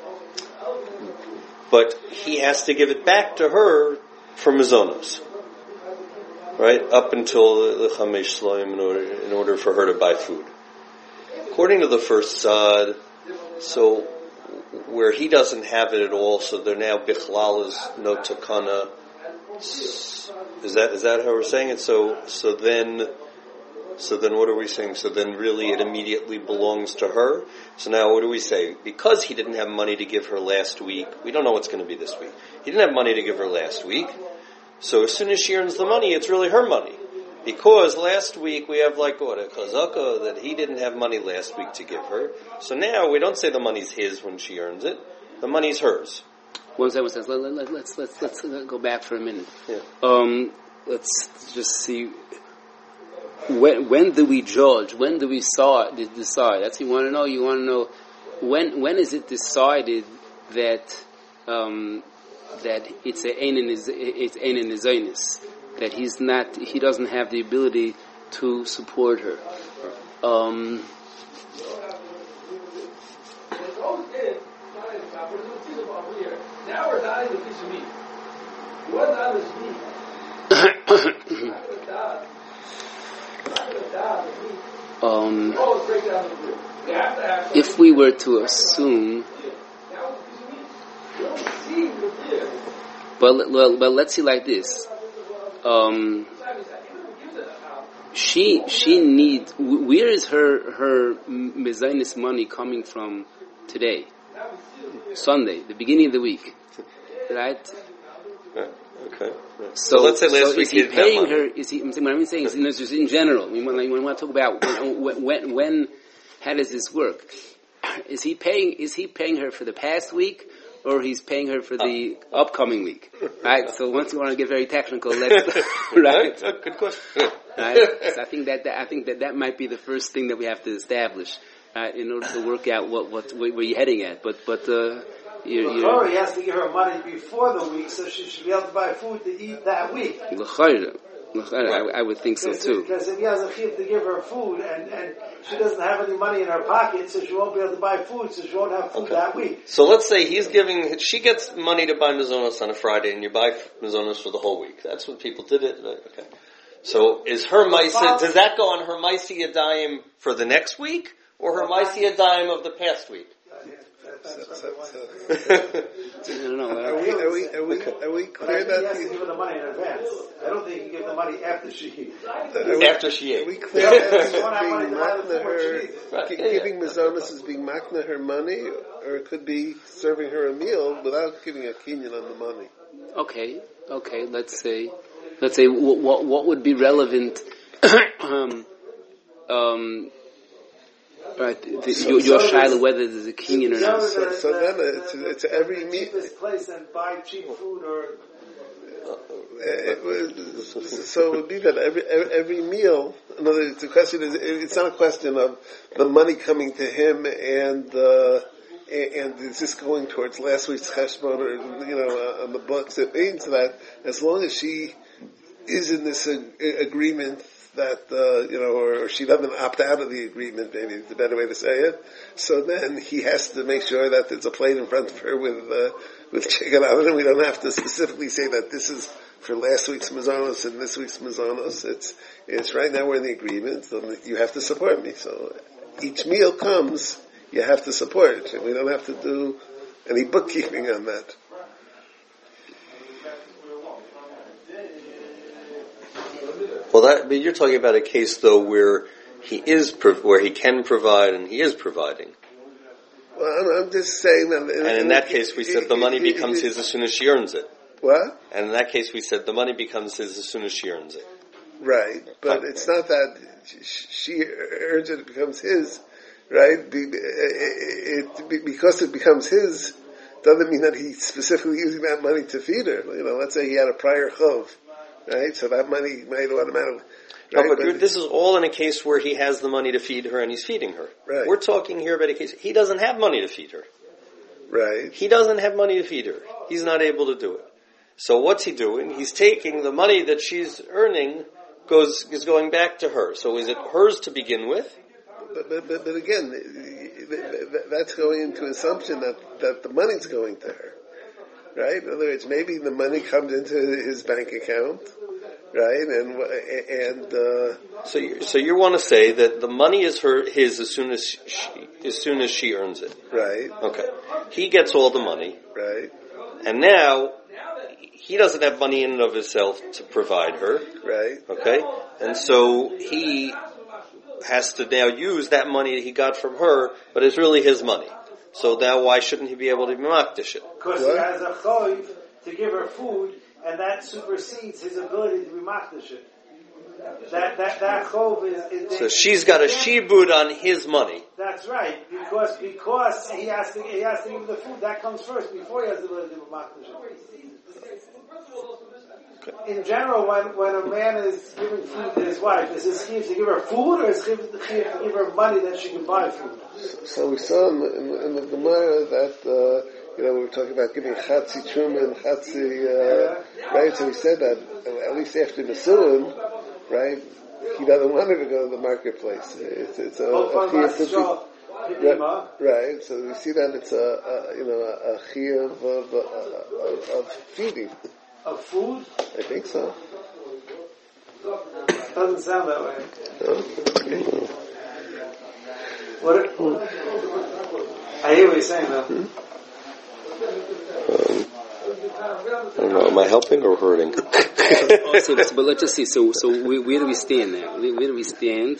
But he has to give it back to her for mazonos, right? Up until the chamesh shloim in order for her to buy food. According to the first side, so where he doesn't have it at all, so they're now bichlal is no takana. Is that how we're saying it? So then what are we saying? So then really it immediately belongs to her. So now what do we say? Because he didn't have money to give her last week, we don't know what's going to be this week. He didn't have money to give her last week. So as soon as she earns the money, it's really her money. Because last week we have like a chazaka that he didn't have money last week to give her. So now we don't say the money's his when she earns it. The money's hers. Let's go back for a minute. Yeah. Let's just see. When do we judge? When do we decide? That's what you want to know. You want to know when is it decided that it's ein nizonos, that he doesn't have the ability to support her. Now we're dying the piece of meat. What not is meat? If we were to assume, but let's see like this. She needs. Where is her mezainis money coming from today? Sunday, the beginning of the week, right? Okay. So let's say last week is he paying her? Is he? What I'm saying is, just in general. We want to talk about when. How does this work? Is he paying her for the past week, or he's paying her for the upcoming week? Right. So once you want to get very technical, let's right. Good question. Right. So I think that might be the first thing that we have to establish, right, in order to work out where you're heading at. But he has to give her money before the week, so she should be able to buy food to eat that week. I would think so too. Because if he has a chiyuv to give her food, and she doesn't have any money in her pocket, so she won't be able to buy food, so she won't have food that week. So let's say she gets money to buy mazonos on a Friday, and you buy mazonos for the whole week. That's when people did it. Okay. So is her maisa, does that go on her maisi yadayim for the next week, or her maisi yadayim of the past week? I don't know. Are we clear that he has to give her the money in advance? I don't think he can give the money after she ate. After she ate. Are we clear that being makna her, giving mazonos is being makna her money, or it could be serving her a meal without giving a kinyan on the money? Okay. Let's say what would be relevant. Right, your shiloh, whether there's a kinyan or not. So then it's every meal. Cheapest place and buy cheap food or. So it would be that every meal. Another the question is, it's not a question of the money coming to him and is this going towards last week's cheshbon or on the books. It means that as long as she is in this agreement that or she doesn't opt out of the agreement, maybe it's a better way to say it. So then he has to make sure that there's a plate in front of her with chicken on it, and we don't have to specifically say that this is for last week's mazonos and this week's mazonos. It's right now we're in the agreement, so you have to support me. So each meal comes, you have to support, and we don't have to do any bookkeeping on that. Well, but you're talking about a case though where he can provide and he is providing. Well, I'm just saying that. And in that case, we said the money becomes his as soon as she earns it. What? And in that case, we said the money becomes his as soon as she earns it. Right, but it's not that she earns it becomes his, right? Because it becomes his doesn't mean that he's specifically using that money to feed her. Let's say he had a prior chov. Right, so that money might automatically. Right? No, but this is all in a case where he has the money to feed her and he's feeding her. Right. We're talking here about a case he doesn't have money to feed her. Right. He doesn't have money to feed her. He's not able to do it. So what's he doing? He's taking the money that she's earning is going back to her. So is it hers to begin with? But again, that's going into assumption that the money's going to her. Right? In other words, maybe the money comes into his bank account, right? So you want to say that the money is his as soon as she earns it, right? Okay. He gets all the money, right? And now he doesn't have money in and of himself to provide her, right? Okay, and so he has to now use that money that he got from her, but it's really his money. So now why shouldn't he be able to be makdish it? Because he has a choiv to give her food, and that supersedes his ability to be makdish it. That chov is. So she's got a shibud on his money. That's right, because he has to give the food. That comes first before he has the ability to be makdish it. In general, when a man is giving food to his wife, is his chiyuv to give her food, or is his chiyuv to give her money that she can buy food? So we saw in the Gemara that we were talking about giving chatzi truma and chatzi, right? So we said that at least after Nisuin, right? He doesn't want her to go to the marketplace. It's a chiyuv right. So we see that it's a chiyuv of feeding. Of food? I think so. Doesn't sound that way. No? Okay. I hear what you're saying though. I don't know, am I helping or hurting? But let's just see. So where do we stand there? Where do we stand?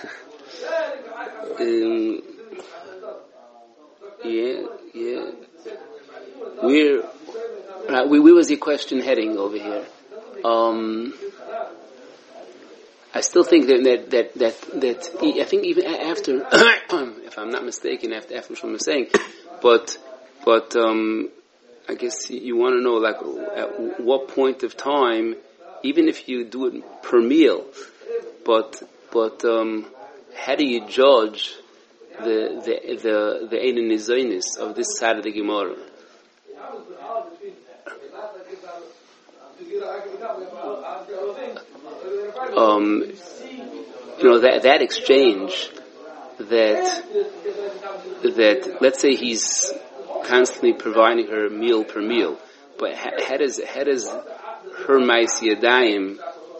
Where was your question heading over here? I still think that I think even after, if I'm not mistaken, after what I'm saying, but I guess you want to know, like, at what point of time, even if you do it per meal, but how do you judge the Ein Nizonis of this side of the Gemara? that exchange, that let's say he's constantly providing her meal per meal, but how does her Ma'aseh Yadayim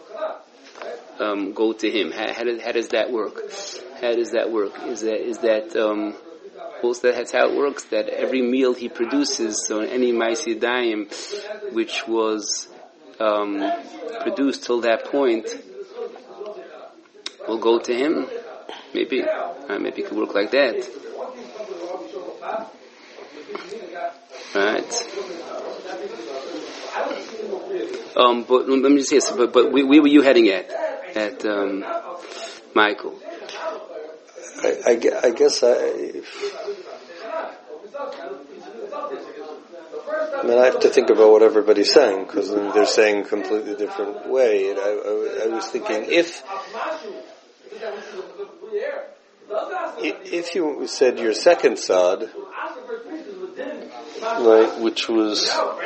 go to him? How does that work? How does that work? Is that also that's how it works? That every meal he produces, so any Ma'aseh Yadayim which was produced till that point will go to him. Maybe it could work like that. Right. But let me just say, but where were you heading at Michael? I guess I have to think about what everybody's saying, because they're saying a completely different way. And I was thinking, if you said your second sod, right, which was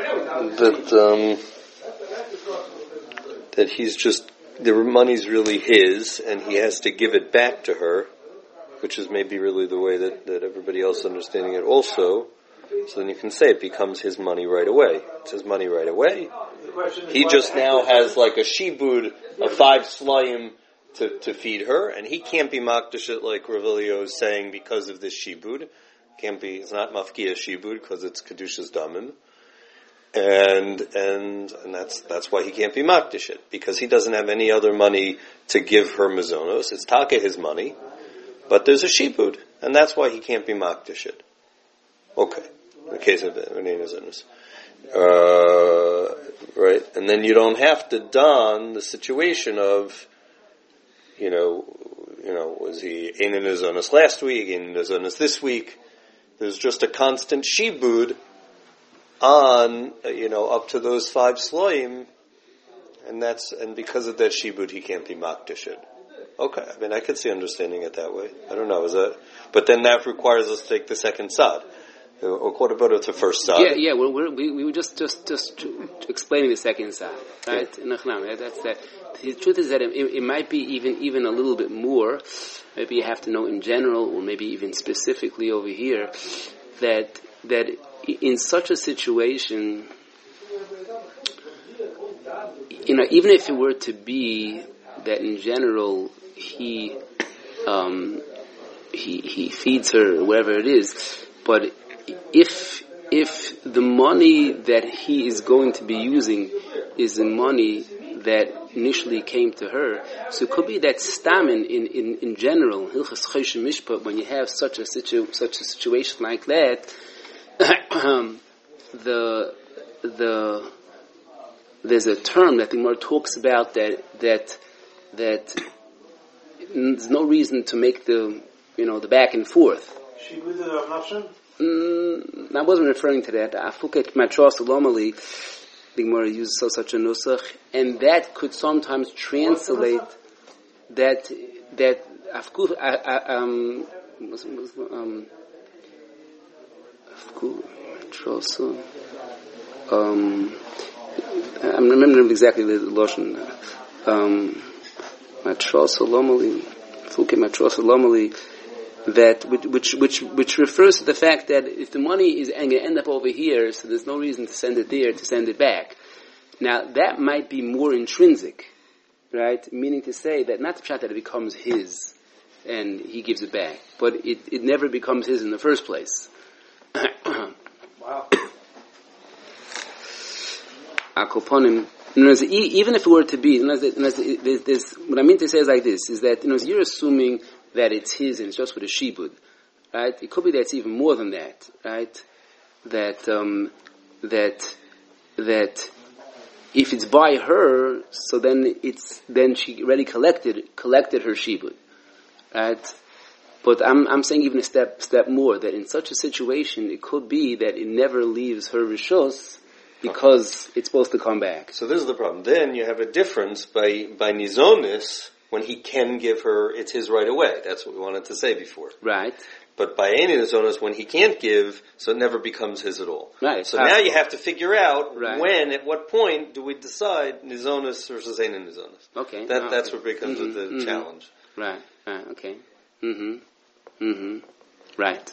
that he's just, the money's really his, and he has to give it back to her, which is maybe really the way that everybody else is understanding it also. So then you can say it becomes his money right away. It's his money right away. He just now has like a shibud of 5 slayim to feed her, and he can't be makdashit like Ravilio is saying because of this shibud. Can't be. It's not mafkia shibud because it's kedushas damim, and that's why he can't be makdashit, because he doesn't have any other money to give her mazonos. It's taka his money, but there's a shibud, and that's why he can't be makdashit. Okay, in the case of Renenazonos. Right, and then you don't have to don the situation of, was he in his zonas last week, in his zonas this week? There's just a constant shibud on, up to those 5 sloim, and because of that shibud, he can't be makdashit. Okay, I could see understanding it that way. I don't know, but then that requires us to take the second sod. Or what about the first side? Yeah. We were just explaining the second side, right? Yeah. That's that. The truth is that it might be even a little bit more. Maybe you have to know in general, or maybe even specifically over here, that in such a situation, even if it were to be that in general he feeds her, whatever it is, but if the money that he is going to be using is the money that initially came to her, so it could be that stammen in general, Hilchas Choshen Mishpat, when you have such a situation like that, there's a term that the Gemara talks about that there's no reason to make the back and forth. I wasn't referring to that. Afuket matros lomali, the Gemara uses such a nusach, and that could sometimes translate that afku matrosa. I'm remembering exactly the lashon. Matrosa lomali, afuket matrosa lomali. That which refers to the fact that if the money is going to end up over here, so there's no reason to send it there, to send it back. Now that might be more intrinsic, right? Meaning to say that not the pshat that it becomes his and he gives it back, but it never becomes his in the first place. Wow. Akoponim. Even if it were to be, what I mean to say is like this: is that you're assuming that it's his and it's just with a shibud, right? It could be that it's even more than that, right? That if it's by her, so then she already collected her shibud, right? But I'm saying even a step more, that in such a situation it could be that it never leaves her rishos because it's supposed to come back. So this is the problem. Then you have a difference by nizonis. When he can give her, it's his right away. That's what we wanted to say before. Right. But by Einin Nizonos, when he can't give, so it never becomes his at all. Right. So now you have to figure out Right. when, at what point, do we decide Nizonos versus Einin Nizonos. Okay. That's what becomes the challenge. Right. Okay. Right.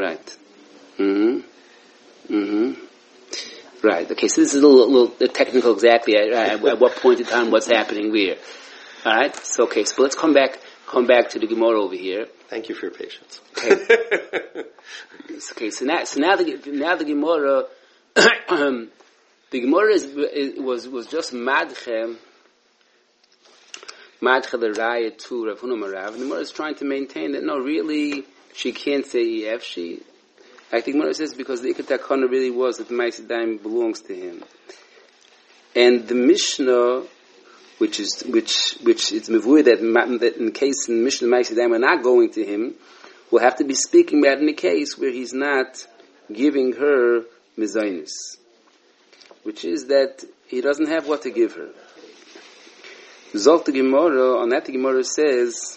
Right. Okay. So this is a little technical exactly at what point in time what's happening where. All right. So okay. So let's come back to the Gemara over here. Thank you for your patience. Okay. Okay. So now the Gemara the Gemara was just madchem the raya to Rav Huna Marav. The Gemara is trying to maintain that no, really she can't say ef she. I think Gemara says because the Ikat Takana really was that the Ma'aseh Daim belongs to him, and the Mishnah, which is mevuah that in the case in the Mishnah Ma'aseh Daim are not going to him, will have to be speaking about in a case where he's not giving her mezainis, which is that he doesn't have what to give her. Zok the Gemara, on that the Gemara says,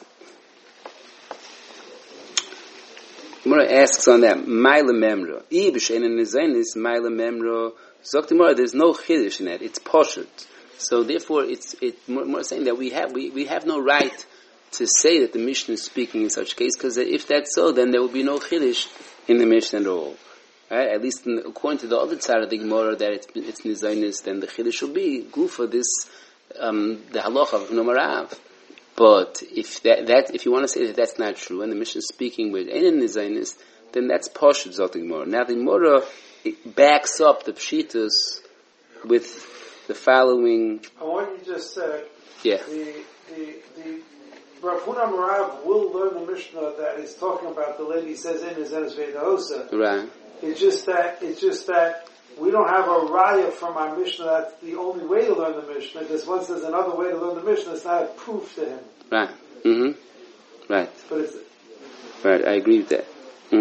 Gemara asks on that, Maila Memra. Ibishen and Nizainis, Maila Memra. Zok the Gemara, there's no chiddush in that, it's poshut. So therefore, it's more saying that we have no right to say that the Mishnah is speaking in such case, because if that's so, then there will be no chiddush in the Mishnah at all. Right? At least according to the other side of the Gemara, that it's Nizainis, then the chiddush will be gufa this, the halacha of Nomarav. But if if you want to say that that's not true, and the Mishnah is speaking with Einin Nizainis, then that's poshut Zot the Gemara. Now the Gemara backs up the pshitus with the following. And what you just said, yeah. The Rav Huna Marav will learn the Mishnah that is talking about the lady says in his Vedahosa. Right. It's just that we don't have a raya from our Mishnah. That's the only way to learn the Mishnah. Because once there's another way to learn the Mishnah, it's not a proof to him. Right. Right. But it's right. I agree with that.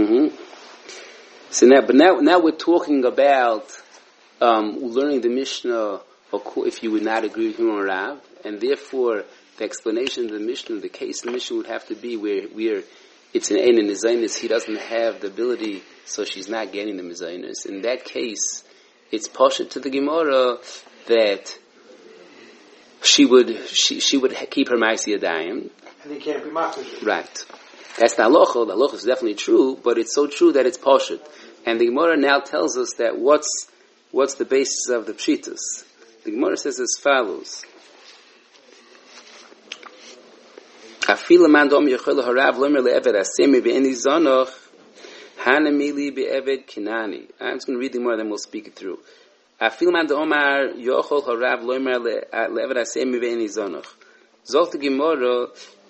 So now we're talking about learning the Mishnah. If you would not agree with him or Rav, and therefore the explanation of the Mishnah, the case in the Mishnah would have to be where it's an Einin Nizainis, he doesn't have the ability, so she's not getting the Mizainis. In that case, it's poshut to the Gemara that she would keep her Ma'aseh Yadayim. And he can't be makish. Right. That's the halacha. The halacha is definitely true, but it's so true that it's poshut. And the Gemara now tells us that what's the basis of the pshitas. The Gemara says as follows. I'm just going to read the Gemara, then we'll speak it through. Zok the Gemara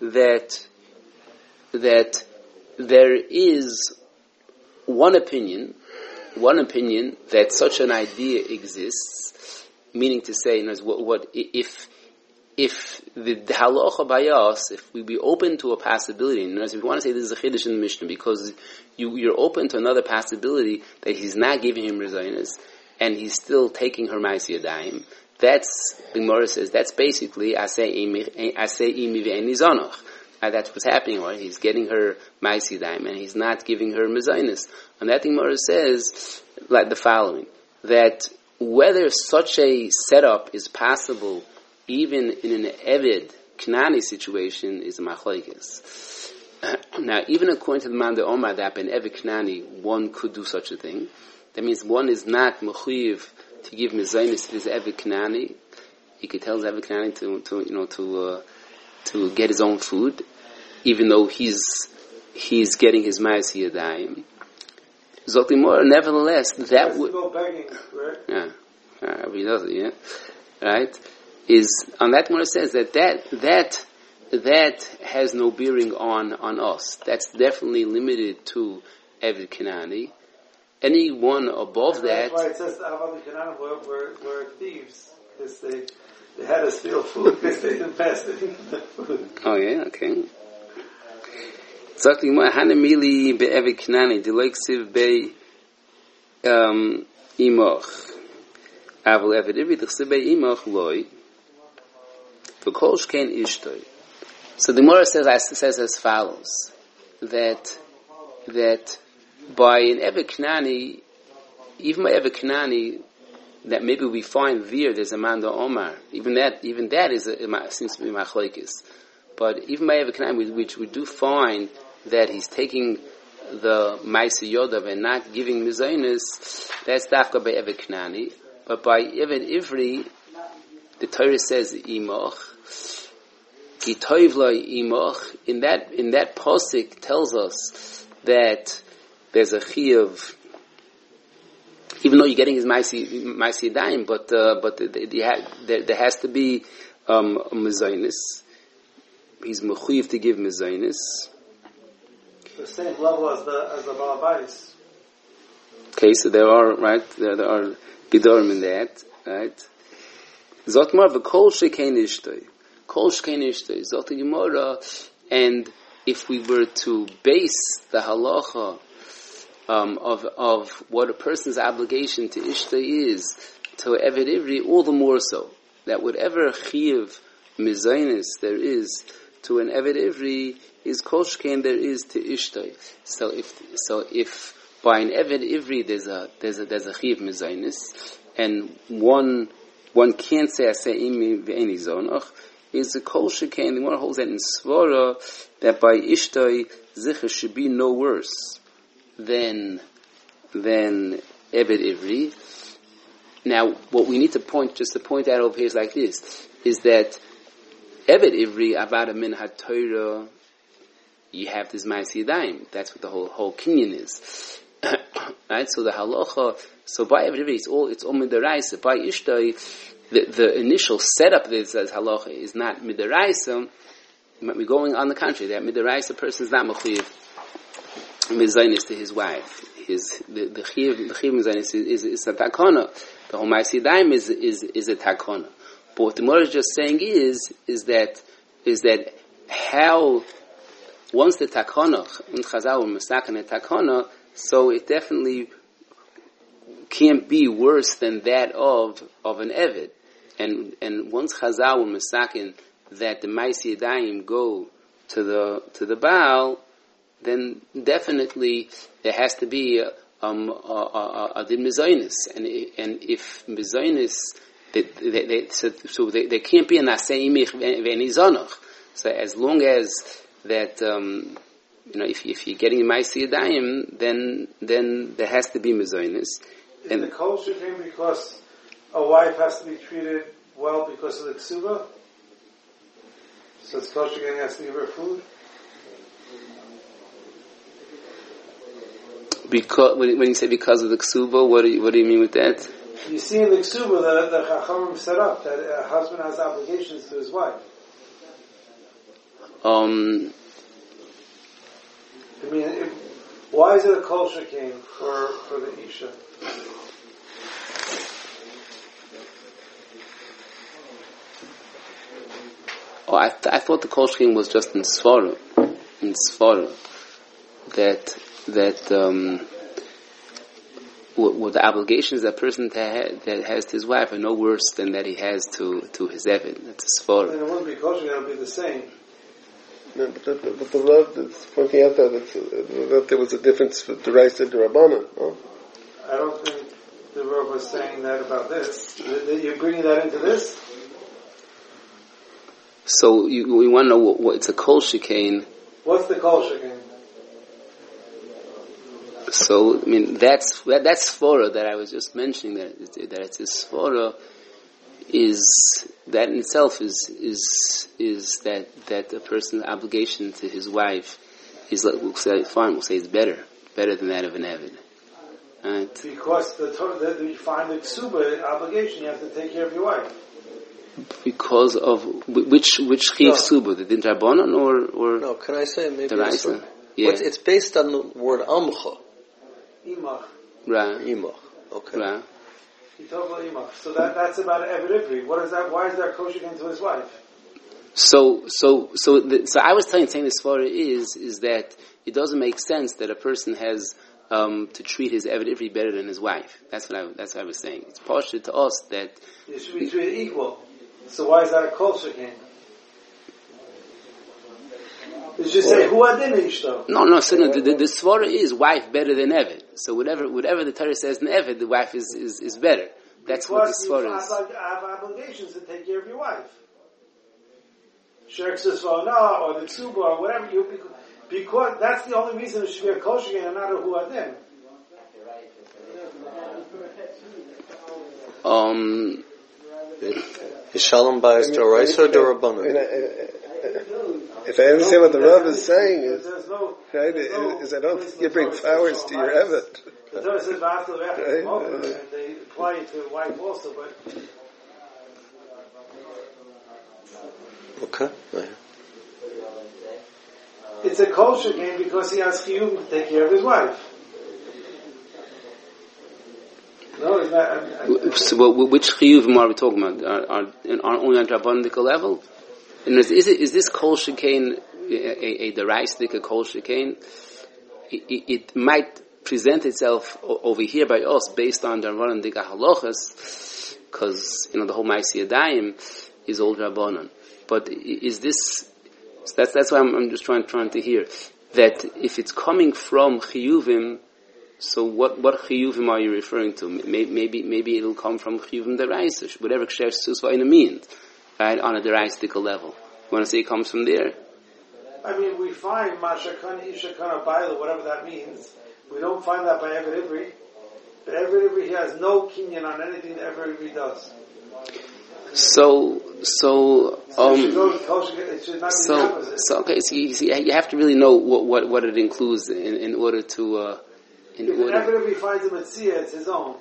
that there is one opinion that such an idea exists, meaning to say, what if the halacha by us, if we be open to a possibility, if we want to say this is a chiddush in the Mishnah, because you're open to another possibility that he's not giving him rezainas, and he's still taking her Ma'aseh Yadayim, that's, the Gemara says, that's basically, I say imi ve'eni zonoch. That's what's happening, right? He's getting her Ma'aseh Yadayim, and he's not giving her mezainas. And that Gemara says, like the following, that whether such a setup is possible even in an Eved Knani situation is a machlokes. Now, even according to the Man de Omar that in Eved Knani one could do such a thing. That means one is not mechuyev to give mezainis to his Eved Knani. He could tell his Eved Knani to get his own food, even though he's getting his Ma'aseh Yadayim. Zok the Gemara, nevertheless, that would go begging, right? Yeah, he does it. Yeah, right. Is on that Gemara says that has no bearing on us. That's definitely limited to Eved Kanani. Anyone above that. That's why it says the Avad Kanani were thieves, because they had to steal food because they didn't pass the food. Oh yeah, okay. Zok Gemara Hanamili be Eved Kanani Dileksiv be Imoch Aval Eved Ivri Dileksiv be Imoch Loi. So the Gemara says as follows, that that by an Eved Knani, even by Eved Knani, that maybe we find there's a Manda Omar. Even that seems to be Machlokes. But even by Eved Knani, which we do find that he's taking the Maisa Yodav and not giving Mizonis, that's Dafka by Eved Knani. But by Eved Ivri, the Torah says Imoch. Gitoivloi Imoch. In that posik tells us that there's a chiyuv, even though you're getting his Maisi Daim, but there has to be a Mizonis. He's mechuyev to give Mizonis. The same level as the Balabais. Okay, so there are Gedorim in that, right? Zotmar v'kol shekein ishtoi. Kol shekein ishtoi. Zot Gemara, and if we were to base the halacha of what a person's obligation to ishtoi is to Eved Ivri, all the more so that whatever chiyuv mizonis there is to an Eved Ivri is kol shekein there is to ishtoi. So if by an Eved Ivri there's a chiyuv mizonis, and one can't say asayim v'eni zonach, is a kol shekein. The Gemara holds that in Svara that by ishtoi zicher should be no worse than Eved Ivri. Now, what we need to point out over here is like this: is that Eved Ivri avada min haTorah, you have this Ma'aseh Yadayim. That's what the whole kinyan is, right? So the halacha. So by Eved Ivri, it's all midaraisa. By ishtoi, the initial setup of this as halacha is not midaraisa. We're going on the contrary. That midaraisa person is not mechuyev mizonis to his wife. The chiyuv mizonis is a takona. The whole Ma'aseh Yadayim is a takona. But what the Gemara is just saying is that how once the takona and Chazal were masakin a takona, so it definitely can't be worse than that of an Eved. And once Chazal were masakin that the Ma'aseh Yadayim go to the Baal, then definitely there has to be a din mizonis, and if mizonis, so they can't be an asay imich v'eni zonach. So as long as that, if you're getting Ma'aseh Yadayim, then there has to be mizonis. And the culture came because a wife has to be treated well because of the ksuba. So it's culture getting has to give her food. Because when you say because of the ksuba, what do you mean with that? You see in the ksuba the chachamim set up that a husband has obligations to his wife. Why is it a culture king for the isha? Oh, I thought the kol shekein was just in Svara. That what the obligations that person that has to his wife are no worse than that he has to his Eved. That's a Svara. And it wouldn't be kosher; it would be the same. No, but the Rav is pointing out that there was a difference with the Raisa and the Rabbanan. No? I don't think the Rav was saying that about this. You're bringing that into this. So we want to know what it's a kol shekein. What's the kol shekein? So that's svara that I was just mentioning that it's a svara is that in itself is that a person's obligation to his wife is like we'll say it's better than that of an Eved. Right? Because you find the ksuba obligation, you have to take care of your wife. Because of which chiv suba, the din rabbanon or no? Can I say maybe the Raisa? Yeah, it's based on the word amcha. Imach. Right. Imach. Okay. Right. He talked about imach. So that's about Eved Ivri. What is that? Why is that kosher into his wife? So I was saying this for is that it doesn't make sense that a person has to treat his Eved Ivri better than his wife. That's what I was saying. It's partial to us that you should be treated equal. So why is that a kol shekein? Did you say who adin ishto? No. So no, the svara is wife better than Eved. So whatever the Torah says in Eved, the wife is better. That's what the svara is. You have obligations to take care of your wife. Shirk Sisvona or the Tsuba or whatever because that's the only reason it should be a kosher gain and not a huadin. Is Shalom biased to Oraisa or Rabbanan? If I understand what the Rav is saying is, Right? is I don't think you bring flowers to your Evet. The Torah says and they apply it to wife also, but Okay. it's a kosher gain because he has chiyuv to take care of his wife. No, it's not. So which chiyuvim are we talking about? Are only on Rabbanic level? And is this kol shekain a deraistic kol shekain? It might present itself over here by us based on the Rabbanic halachas, because the whole Ma'aseh Yadayim is old Rabbanon. But is this? That's why I'm just trying to hear that if it's coming from chiyuvim. So what chiyuvim are you referring to? Maybe it'll come from chiyuvim deraisa, whatever ksher susvayna means, right? On a deraistic level. You want to say it comes from there? I mean, we find mashakana ishakana baila, whatever that means. We don't find that by Eved Ivri. But Eved Ivri, he has no kinyan on anything that Eved Ivri does. So it should not be the opposite. So okay. So you have to really know what it includes in order to. If Eved Ivri finds a mitzvah, it's his own.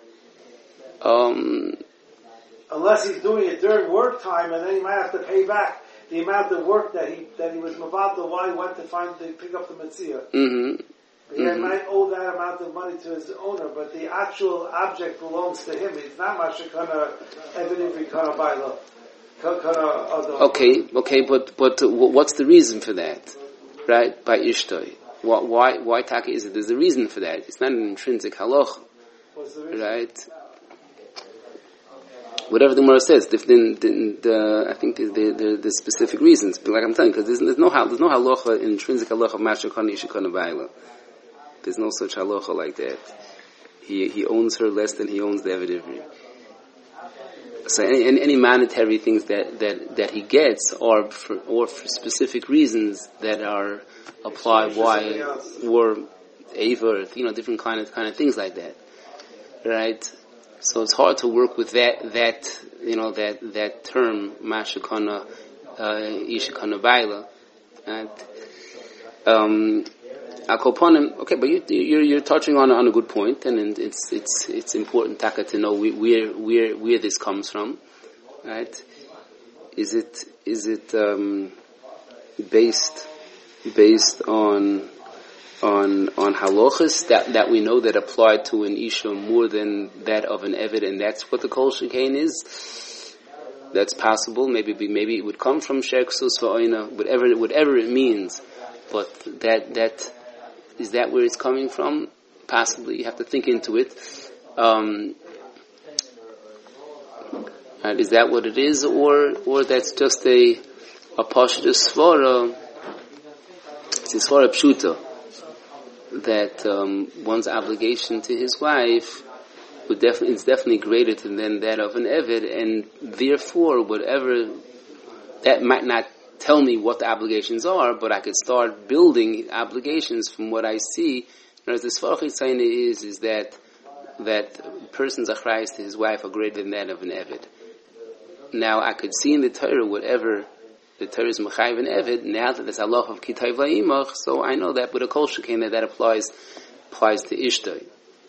Unless he's doing it during work time, and then he might have to pay back the amount of work that he was mavad why he went to pick up the mitzvah. Mm-hmm. He might owe that amount of money to his owner, but the actual object belongs to him. It's not mashakana Eved Ivri kana baila. Okay, but what's the reason for that? Right, by Ishtoi. Why taka is it? There's a reason for that. It's not an intrinsic halach, right? Whatever the Gemara says, I think there's specific reasons. But like I'm telling you, because there's no halacha, intrinsic halacha of mashakana ishakana baila. There's no such halacha like that. He owns her less than he owns the Eved Ivri. So any monetary things that he gets are for specific reasons that are applied or aver, different kind of things like that, right? So it's hard to work with that term mashakana ishakana baila, right? Akoponim. Okay, but you're touching on a good point, and it's important taka to know where this comes from, right? Is it based on halachas that we know that apply to an isha more than that of an eved, and that's what the kol shekain is? That's possible. Maybe it would come from sheksus va'oina, whatever it means. But that is that where it's coming from? Possibly, you have to think into it. Is that what it is, or that's just a pashtus svara? It's a svara pshuta that one's obligation to his wife is definitely greater than that of an eved, and therefore, whatever that might not tell me what the obligations are, but I could start building obligations from what I see. Whereas the Sfarach Yitzayna is that person's achrayus to his wife are greater than that of an eved. Now I could see in the Torah whatever the Torah is mechayiv an eved. Now that there's halach of kitay v'imach, so I know that with a kol shekain that applies to ishtay.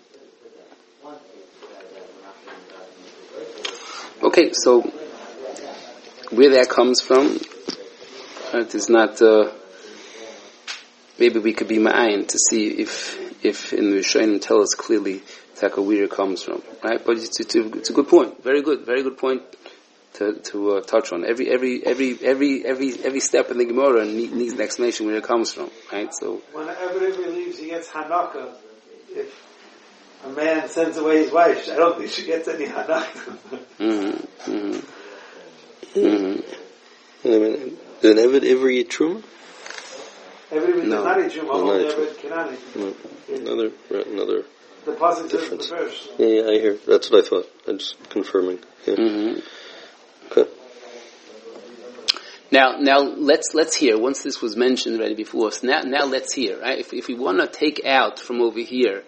Okay, so where that comes from. It is not. Maybe we could be ma'ayin to see if in the Rishonim tell us clearly where it comes from, right? But it's a good point, very good point to touch on. Every step in the Gemara needs an explanation where it comes from, right? So whenever he leaves, he gets hanaka. If a man sends away his wife, I don't think she gets any hanaka. An Eved Ivri Truma? Eved Ivri No. does not eat Truma, No, only not Eved Kenani. Another. The pasuk says difference. the first. Yeah, I hear. That's what I thought. I'm just confirming. Yeah. Mm-hmm. Okay. Now let's hear. Once this was mentioned already before, so now let's hear. Right? If we want to take out from over here,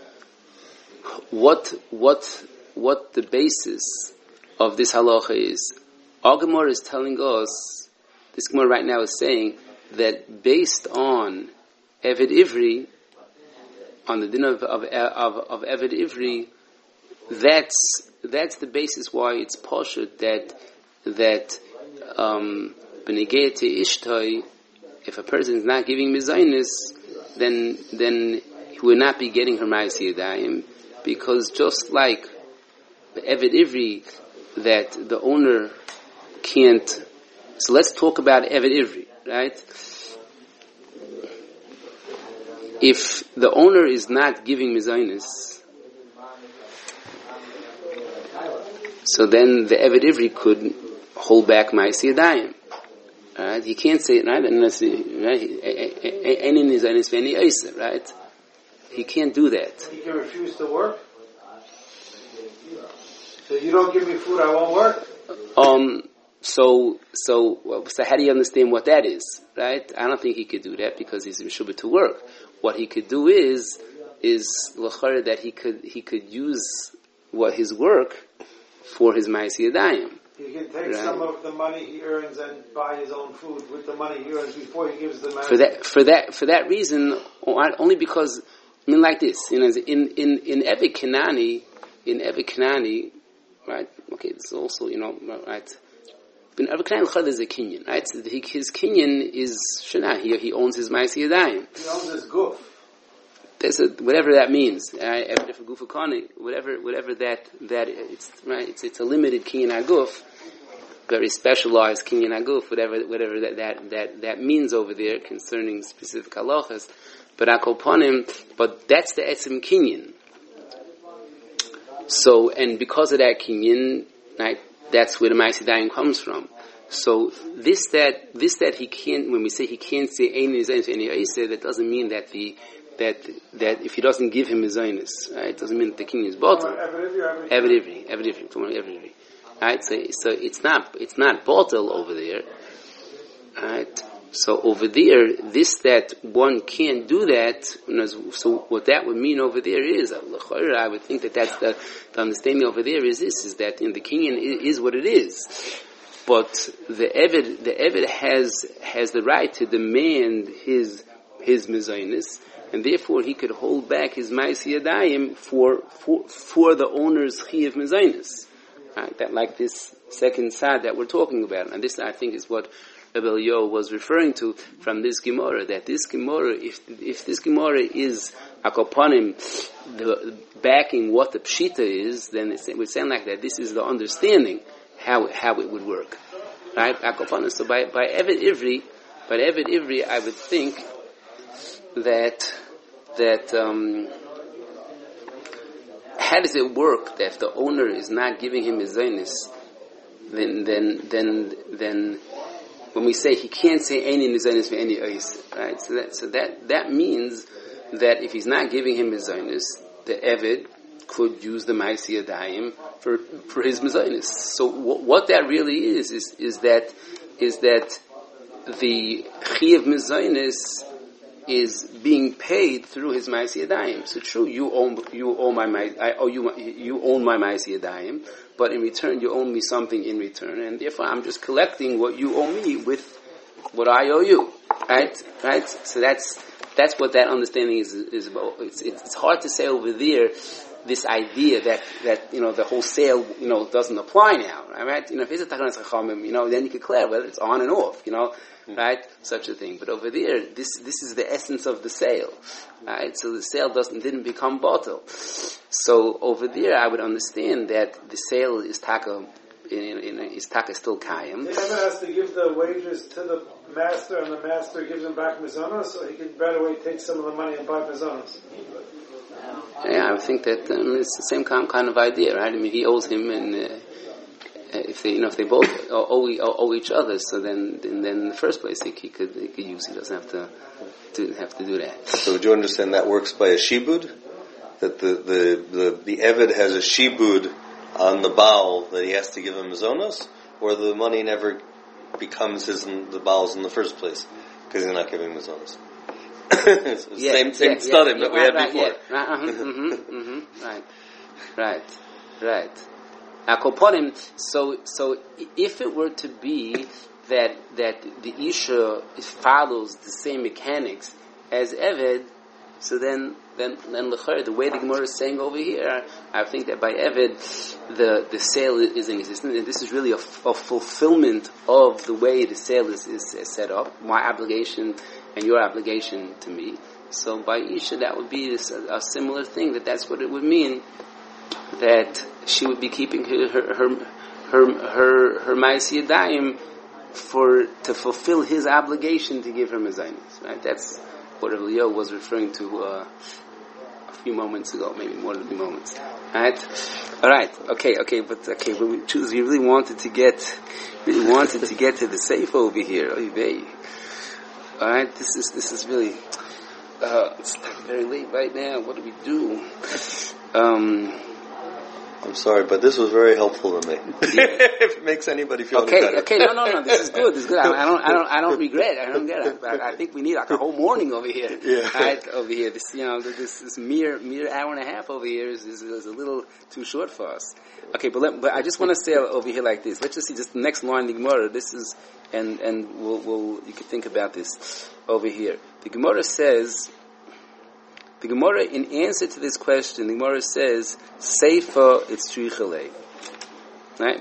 what the basis of this halacha is, our Gemara is telling us. This Gemara right now is saying that based on Eved Ivri, on the din of Eved Ivri, that's the basis why it's poshut that benegei to ishtoi, if a person is not giving mizainis, then he will not be getting her ma'aseh yadayim, because just like the Eved Ivri, that the owner can't. So let's talk about Eved Ivri, right? If the owner is not giving mizainis, so then the Eved Ivri could hold back ma'aseh yadayim. Right? He can't say it, right? Unless any mizainis v'eni oiseh, right? He can't do that. He can refuse to work. So you don't give me food, I won't work. So how do you understand what that is, right? I don't think he could do that because he's meshubah to work. What he could do is l'chara that he could use his work for his ma'aseh yadayim. He can take Right. some of the money he earns and buy his own food with the money he earns before he gives the money. For that reason, only because like this, in Eved Kenani, right? Okay, this is also right. In Eved Kenani, there's a kinyan, right? So his kinyan is shana. He owns his ma'aseh yadayim. He owns his goof. There's whatever that means, whatever that it's right. It's a limited kinyan aguf, very specialized kinyan aguf, whatever that means over there concerning specific halachas. But but that's the etzim kinyan. So, and because of that kinyan, right, that's where the ma'aseh yadayim comes from. So this that he can't, when we say he can't say any zaynis any oiseh, that doesn't mean that that if he doesn't give him his zaynis, right, it doesn't mean that the kinyan is bottled. Eved Ivri. Right, so it's not bottled over there. Right. So over there, that one can't do that. So what that would mean over there is, I would think that's the understanding over there is that in the kinyan is what it is. But the Eved has the right to demand his mizainis, and therefore he could hold back his ma'aseh yadayim for the owner's chiyuv mizainis. Right? That, like this second side that we're talking about, and this I think is what Rebbe Eliyahu was referring to from this Gemara. That this Gemara, if this Gemara is akopanim, the backing what the pshita is, then it would sound like that. This is the understanding how it would work, right? Akopanim. So by Eved Ivri, I would think that how does it work that if the owner is not giving him his zaynis, then when we say he can't say any zaynis for any ois, right? So that means that if he's not giving him his zaynis, the Eved could use the ma'aseh yadayim for his mizaynis. So what that really is that the chiyuv mizaynis is being paid through his ma'aseh yadayim. So true, you own my ma'aseh yadayim, but in return you owe me something in return, and therefore I'm just collecting what you owe me with what I owe you. Right? So that's what that understanding is about. It's hard to say over there this idea that the whole sale doesn't apply now. Right? If it's a takanas chachamim, then you can declare whether it's on and off. Right? Such a thing. But over there, this is the essence of the sale. Right? So the sale didn't become bottled. So over there, I would understand that the sale is taka still kayim. The Eved has to give the wages to the master, and the master gives him back mizonos, so he can better way take some of the money and buy mizonos. Yeah, I think that it's the same kind of idea, right? I mean, he owes him, and if they both owe each other, so then in the first place he could use. He doesn't have to do that. So would you understand that works by a shibud? That the Eved has a shibud on the Baal that he has to give him zonos, or the money never becomes the Baal's in the first place because he's not giving him zonos. Same study that we had before. Right. Akoponim. So if it were to be that the Isha follows the same mechanics as Eved, so then the way the Gemara is saying over here, I think that by Eved the sale is in existence, and this is really a fulfillment of the way the sale is set up, my obligation and your obligation to me. So by Isha that would be a similar thing, that's what it would mean, that she would be keeping her Ma'aseh Yadayim to fulfill his obligation to give her mezainis. Right? That's what Rav Leo was referring to a few moments ago, maybe more than a few moments. Right? All right. Okay. But we really wanted to get to the safe over here. All right. This is really. It's very late right now. What do we do? I'm sorry, but this was very helpful to me. If it makes anybody feel better. Okay, no, this is good. I don't regret. I don't get it. I think we need like a whole morning over here. Yeah. Right over here. This mere hour and a half over here is a little too short for us. Okay, but I just want to say over here like this. Let's just see just the next line in the Gemara. This is and we'll you can think about this over here. The Gemara says. The Gemara, in answer to this question, the Gemara says, Seifa it's Trichale. Right?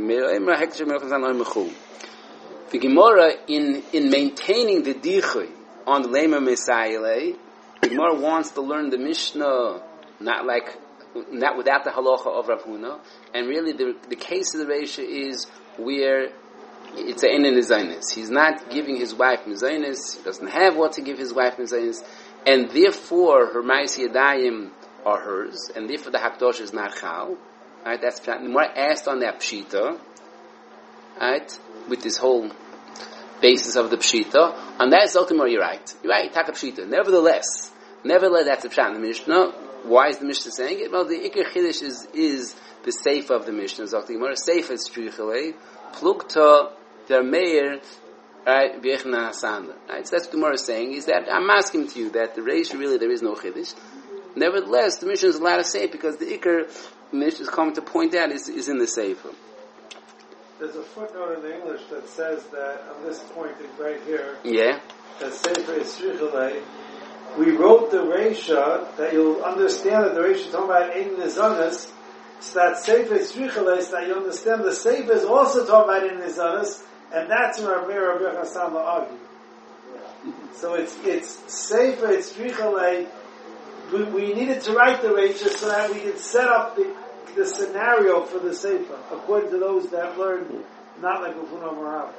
The Gemara, in maintaining the Dichui on the Lema Mesayele, the Gemara wants to learn the Mishnah, not without the halacha of Rav Huna, and really the case of the Reisha is where it's an Einen Mezainis. He's not giving his wife Mezainis, he doesn't have what to give his wife Mezainis, and therefore her Ma'aseh Yadayim are hers, and therefore the Hakdosh is not Chal. Right? That's the Gemara asked on that Pshita, right? With this whole basis of the Pshita. On that is ultimately you're right. Taka Pshita. Nevertheless, that's the Pshat in the Mishnah. Why is the Mishnah saying it? Well, the Iker Chiddush is the Seif of the Mishnah. Zok the Gemara, Seif is Strichele, Plugta der Meir. Right, right, so that's what the Gemara is saying, is that I'm asking to you that the Reish really there is no Chiddush. Nevertheless, the Mishnah is allowed to say it because the Iker Mishnah is coming to point out is in the Sefer. There's a footnote in the English that says that on this point right here, that Sefer is Strichele. We wrote the Reisha that you'll understand that the Reisha is talking about Ein Nizanis, so that Sefer is Strichele, so that you understand the Sefer is also talking about Ein Nizanis. And that's where Rabbi Chassama argued. So it's Sefer, it's Strichele. We needed to write the Reisha so that we could set up the scenario for the Sefer, according to those that learned not like Ufuna Marav.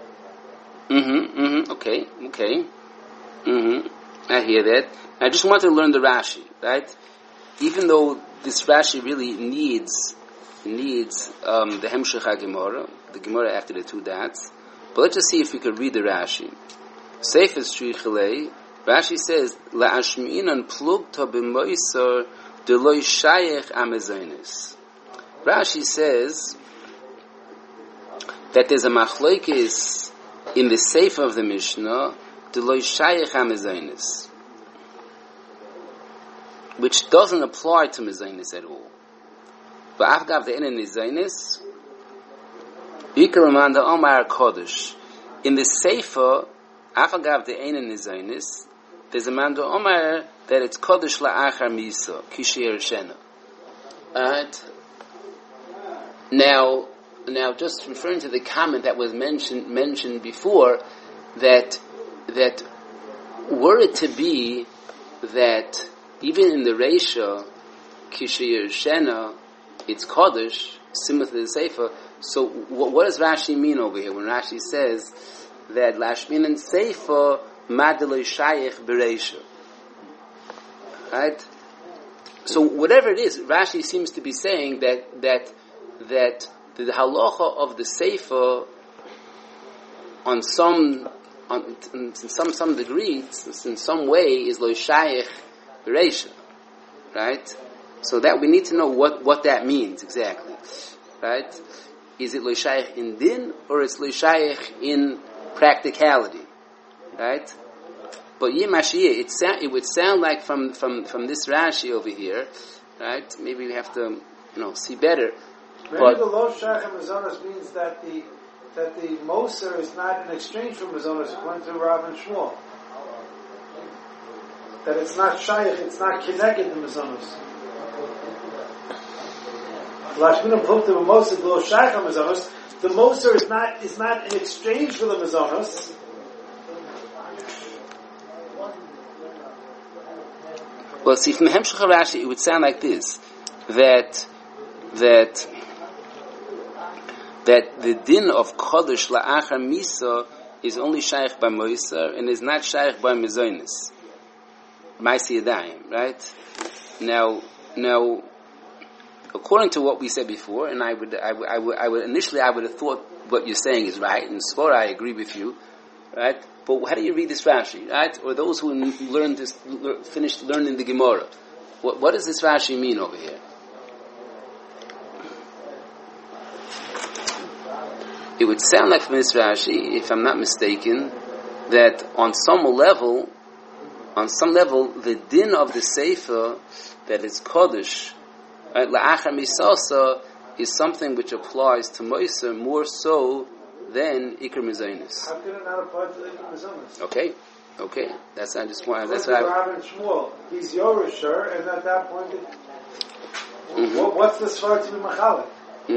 Okay. I hear that. I just want to learn the Rashi, right? Even though this Rashi really needs the Hemshech HaGemara, the Gemara after the two dots. But let's just see if we could read the Rashi. Sefer Strichele, Rashi says, La'ashmi'inan plugta b'moisar deloy shayech amezainis. Rashi says that there's a machlokes in the Sefer of the Mishnah, deloy shayech amezainis, which doesn't apply to mezainis at all. But afgav the enen mezainis, Yikaramanda Omar Kodesh. In the Sefer, Afagav the Einen Nizainis, there's a Manda Omar that it's Kodesh La'achar Misa, Kishir Shena. Alright? Now, just referring to the comment that was mentioned before, that were it to be that even in the Reisha, Kishir Shena, it's Kodesh, similar to the Sefer. So what does Rashi mean over here when Rashi says that Lashmin and Sefer Madaloi Shayich Bereisha? Right? So whatever it is, Rashi seems to be saying that the halacha of the Sefer in some degree, in some way, is lo shayich b'reisha, right? So that we need to know what that means exactly, right? Is it lo shayich in din or is lo shayich in practicality, right? But Yimashiyah, it would sound like from this Rashi over here, right? Maybe we have to see better. Maybe the lo shayich mazonos means that the Moser is not in exchange for mazonos according to Rav and Shmuel. That it's not shayich, it's not connected to mazonos. Lashmina put the Moser lo shayich mazonos. The Moser is not in exchange for the mazonos. Well, see, from the Hemshech Rashi, it would sound like this: that the din of Kodesh la'achar misa is only shaykh by Moiser and is not shaykh by Mezonis. Ma'aseh Yadayim, right? Now, according to what we said before, and I would initially I would have thought what you're saying is right, and Svara I agree with you, right? But how do you read this Rashi, right? Or those who finished learning the Gemara, what does this Rashi mean over here? It would sound like from this Rashi, if I'm not mistaken, that on some level, the din of the Sefer, that is Kodesh, right, La'achar Misasa, is something which applies to Moiser more so than Iker Mezonis. How can it not apply to Iker Mezonis? Okay. That's what I. Rav and Shmuel, he's Yorisher, and at that point, what's the svara to be machalik?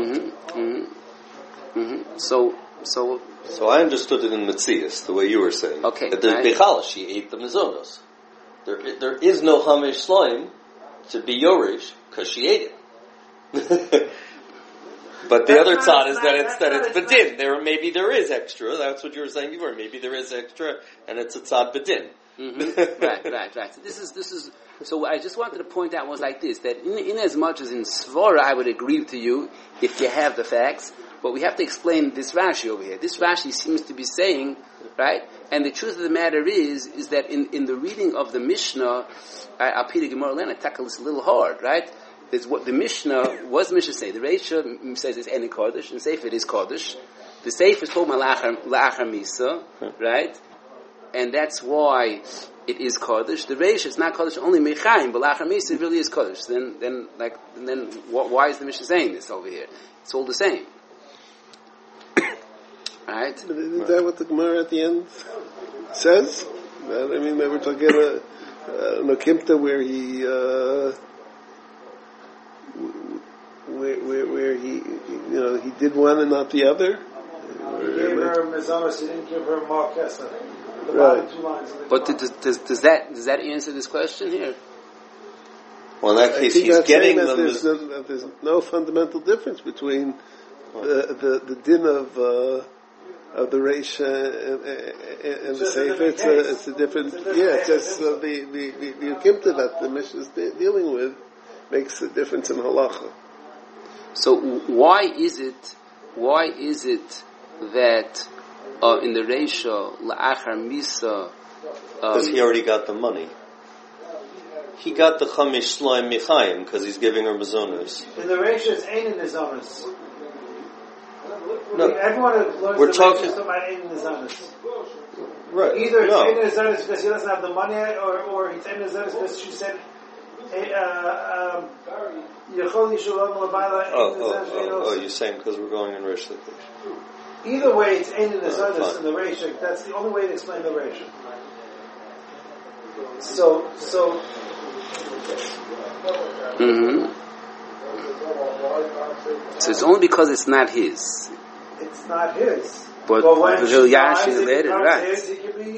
So I understood it in Metzias, the way you were saying. Okay. That there's Bechala, she ate the Mazonos. There is no Hamish Slime to be Yorish, because she ate it. But the other tzad is that it's bedin. Maybe there is extra. That's what you were saying before. Maybe there is extra, and it's a tzad bedin. Right. So this is. So I just wanted to point out was like this: that in as much as in Svara, I would agree to you if you have the facts. But we have to explain this Rashi over here. This Rashi seems to be saying, right? And the truth of the matter is that in the reading of the Mishnah, I'll Peter Gemara Lena tackle this a little hard, right? Is what the Mishnah, what's the Mishnah say? The Reisha says it's any Kodesh, and Sefer is Kodesh. The Sefer is called La'achar Misa, right? And that's why it is Kodesh. The Reisha is not Kodesh, only Mechaim, but La'achar Misa really is Kodesh. Then why is the Mishnah saying this over here? It's all the same. Right? But isn't that what the Gemara at the end says? I mean, they were talking about Nokimta where he where he he did one and not the other. He gave her Mezonos, he didn't give her Mar Kesef. The Right. bottom two lines. But does that answer this question here? Well, in that case, I think he's getting that them. there's no fundamental difference between the din of the Reisha and the Sefer. It's a different. It's just the Ukimta that the Mishnah is dealing with makes a difference in halacha. So why is it that in the Reisha La'achar Misa? Because he already got the money. He got the Chamish Shloim Michaim because he's giving her Mazonos. In the Reisha, it's Ein in Nizonis. No, Everyone who learns we're the talking- Reisha is talking about Ein in Nizonis. Right. Either it's No. Ein in Nizonis because he doesn't have the money, or it's Ein in Nizonis because she said, Yechol Yishulam L'Bayla Ein in Nizonis. You're saying because we're going in Rish Lakish. Either way, it's Ein in Nizonis fine. in the Reisha. That's the only way to explain the Reisha. So So it's only because it's not his. it's not his. But when he'll she yash dies, it it later, becomes right? his, he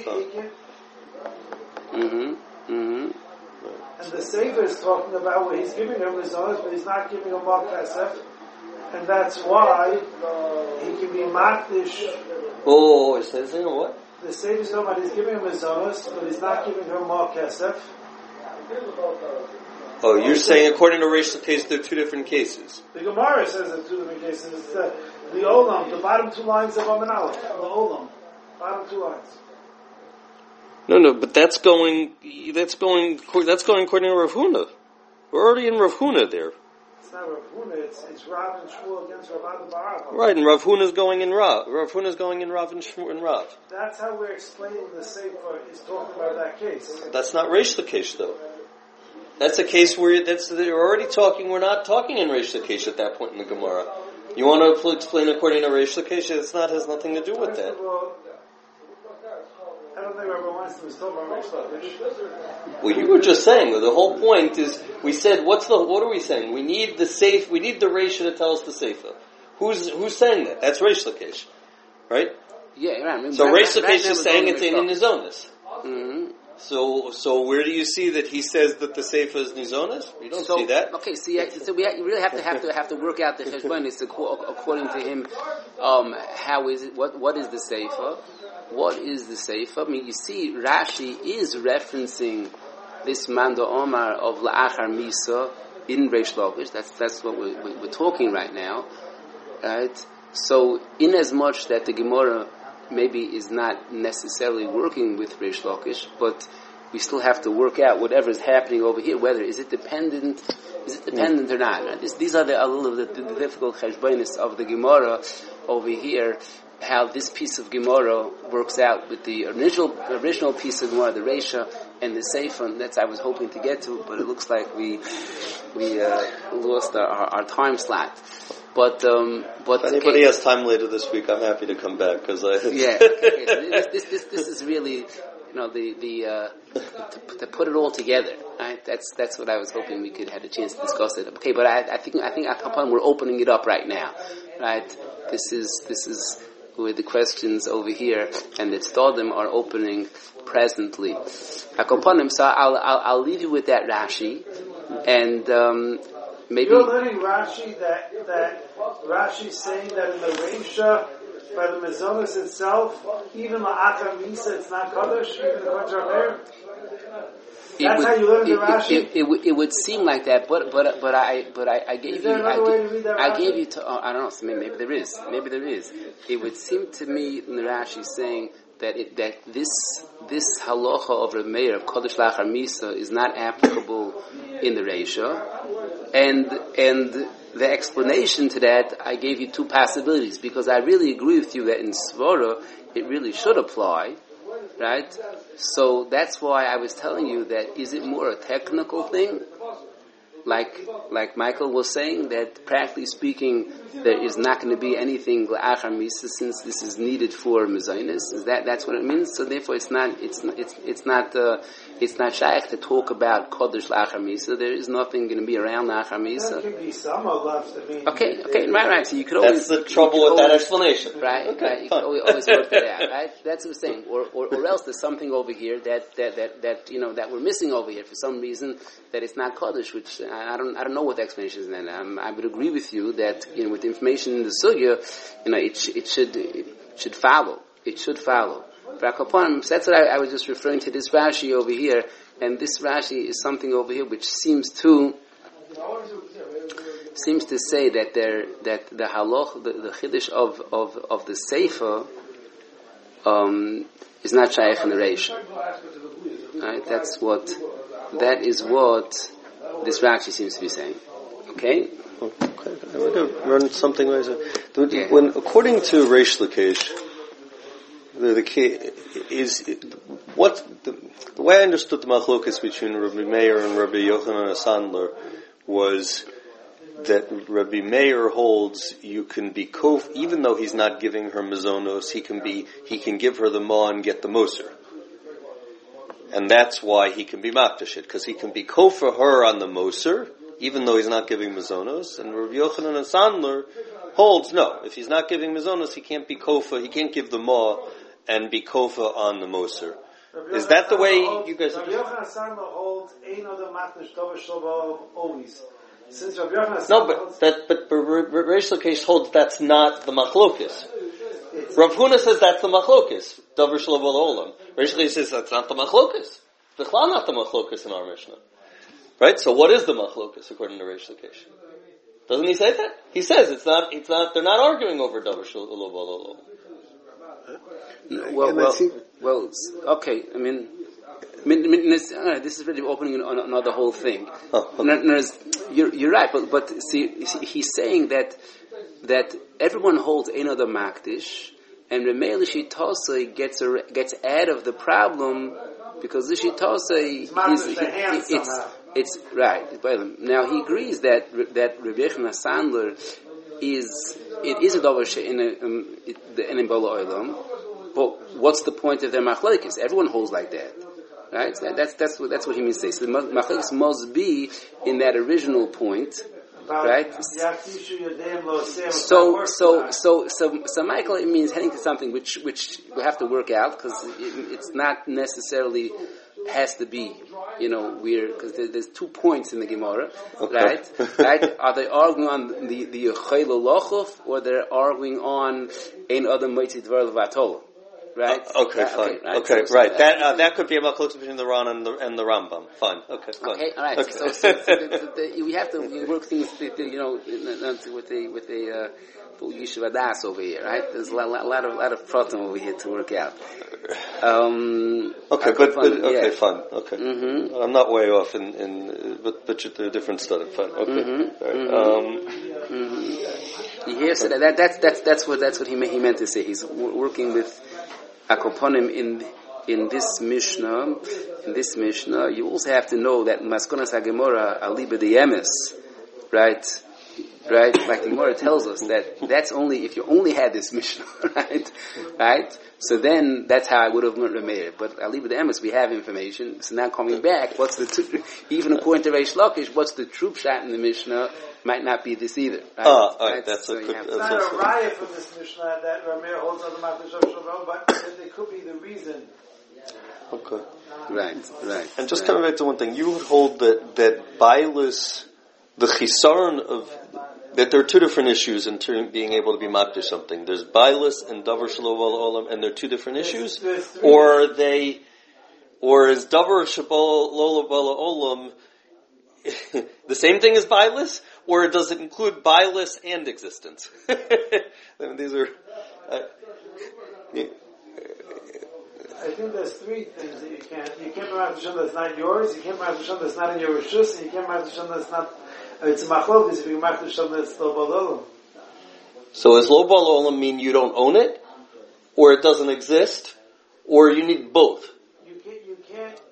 can And the Sefer is talking about where he's giving her Mizonos, but he's not giving her Mar Kesef. And that's why he can be Makdish. Oh, it says, what? The Sefer is talking about he's giving her Mizonos, but he's not giving her Mar Kesef. Oh, you're saying according to Reish Lakish, there are two different cases. The Gemara says there are two different cases. It's the Olam, the bottom two lines of Amin Aleph. The Olam, bottom two lines. No, but that's going according to Rav Huna. We're already in Rav Huna there. It's not Rav Huna, it's Rav and Shmuel against Rav and Barak. Right, and Rav Huna's going in Rav. Rav Huna's going in Rav and Shmuel and Rav. That's how we're explaining the Sefer is talking about that case. That's not Reish Lakish, though. That's a case where you're already talking. We're not talking in Reish Lakish at that point in the Gemara. You want to explain according to Reish Lakish? Has nothing to do with that. I don't think Rabbi Weinstein was talking about Reish Lakish. Well, you were just saying that the whole point is we said what are we saying? We need the Reisha to tell us the Seifa. Who's saying that? That's Reish Lakish, right? Yeah, right. So Reish Lakish is saying it's in Nizonis. Mm-hmm. So where do you see that he says that the Seifa is Nizonis? You don't see that. Okay, so we really have to work out the cheshbonis according to him. How is it? What is the Seifa? What is the Seifa? I mean, you see, Rashi is referencing this Manda Omar of La'achar Misa in Reish Lakish. That's what we're talking right now, right? So, in as much that the Gemara maybe is not necessarily working with Reish Lakish, but we still have to work out whatever is happening over here. Whether is it dependent or not? Right? These are a little of the difficult cheshbonis of the Gemara over here. How this piece of Gemara works out with the original piece of Gemara, the Reisha and the Seifa, and that's I was hoping to get to, but it looks like we lost our time slot. But if anybody has time later this week, I'm happy to come back because yeah. Okay, so this is really to put it all together. Right? That's what I was hoping we could have a chance to discuss it. Okay, but I think we're opening it up right now. Right? This is where the questions over here and the Tzodim are opening presently. So I'll leave you with that Rashi, and maybe you're learning Rashi that Rashi's saying that in the Reisha by the Mizonos itself, even La'achar Misa, it's not Kaddish, even the Kontramer. That's how you learn the Rashi. It would seem like that, but I gave you. I gave you to. I don't know. So maybe there is. It would seem to me in the Rashi saying that this halacha of Reb Meir of Kodesh Lachar Misa is not applicable in the Reisha, and the explanation to that I gave you two possibilities because I really agree with you that in Svara it really should apply. Right? So that's why I was telling you that is it more a technical thing? Like Michael was saying, that practically speaking, there is not going to be anything la'achar misa since this is needed for mezainis. That's what it means? So therefore it's not shaykh to talk about kodesh la'achar misa. There is nothing going to be around la'achar misa. There can be some left to be. Okay, right. So you could always. That's the trouble with that explanation. Right. You can always work that out. Right. That's what we're saying. Or else there's something over here that we're missing over here for some reason that it's not kodesh, which I don't know what the explanation is. Then I would agree with you that with the information in the sugya, it should follow. It should follow. That's what I was just referring to this Rashi over here, and this Rashi is something over here which seems to say that the haloch, the chiddush of the Seifa is not shaykh in the Reish. Right? That is what this Rashi seems to be saying. Okay? Okay. I would have run something like that. When, according to Reish Lakish, the way I understood the machlokas between Rabbi Meir and Rabbi Yochanan Sandler was that Rabbi Meir holds you can be kof, even though he's not giving her mazonos, he can give her the ma and get the moser. And that's why he can be makdashit, because he can be kof for her on the moser, even though he's not giving mazonos. And Rabbi Yochanan and Sandler holds, no, if he's not giving mazonos, he can't be kofa, he can't give the ma and be kofa on the moser. Is that the way you guys... Rabbi Yochanan Sandler holds ein odem matnish tova shlobo always. Since Rabbi Yochanan No, but Reish Lakish holds that's not the machlokas. Rav Huna says that's the machlokas. Davar shlobo olam. Reish Lakish says that's not the machlokas. Bichlal not the machlokas in our Mishnah. Right? So what is the machlokas according to Reish Lakish? Doesn't he say that? He says it's not, they're not arguing over davar shelo balo olam. Well, okay, I mean, this is really opening another whole thing. Oh, okay. You're right, but see, he's saying that everyone holds another makdish, and Remeli Shitosai gets out of the problem because the Shitosai it's right. Now he agrees that Rabbi Yechon Sandler is a davar the enim bala olam, but what's the point of their machlokes? Everyone holds like that. Right? That's what he means to say. So the machlokes must be in that original point, right? So Michael, it means heading to something which we have to work out because it's not necessarily has to be, weird because there's 2 points in the Gemara, okay. Right? Are they arguing on the Yochel Lochov or they're arguing on Ein Adam Moitzi Dvar Levatol? Right. Okay, fine. Okay, right. That could be a machlokes between the Ran and the Rambam. Fine. Okay. Fine. Okay. All right. Okay. So we have to work things, with the full yeshiva das over here, right? There's a lot of pratim over here to work out. Okay, fine. Okay. Mm-hmm. I'm not way off but they're a different study. Fine. Okay. Mm-hmm. Right. You hear? So that's what he meant to say. He's working with Akoponim in this Mishnah. In this Mishnah, you also have to know that Maskonas HaGemora Aliba de Yemes, right? Like the Gemara tells us that's only if you only had this Mishnah, right? So then that's how I would have learned Rameir. But Aliba de Yemes, we have information. So now coming back, even according to Reish Lakish, what's the true shot in the Mishnah? Might not be this either. Right? All right. That's a good. It's not a raya from this Mishnah that Rameir holds on the Makdish of Shalom, but it could be the reason. Okay. Right. And just coming back to one thing, you would hold that Bailus, the chisaron of that there are 2 different issues in being able to be makdish something. There's Bailus and davar shelo balo olam, and they're 2 different issues, or is davar shelo balo olam the same thing as Bailus, or does it include Bailus and existence? I mean, these are. I think there's 3 things that you can't. You can't be makdish that's not yours. You can't be makdish that's not in your rishus, and you can't be makdish that's not. It's a machlokes if you makdish that's lo balo olam. So does lo balo olam mean you don't own it, or it doesn't exist, or you need both? You can't.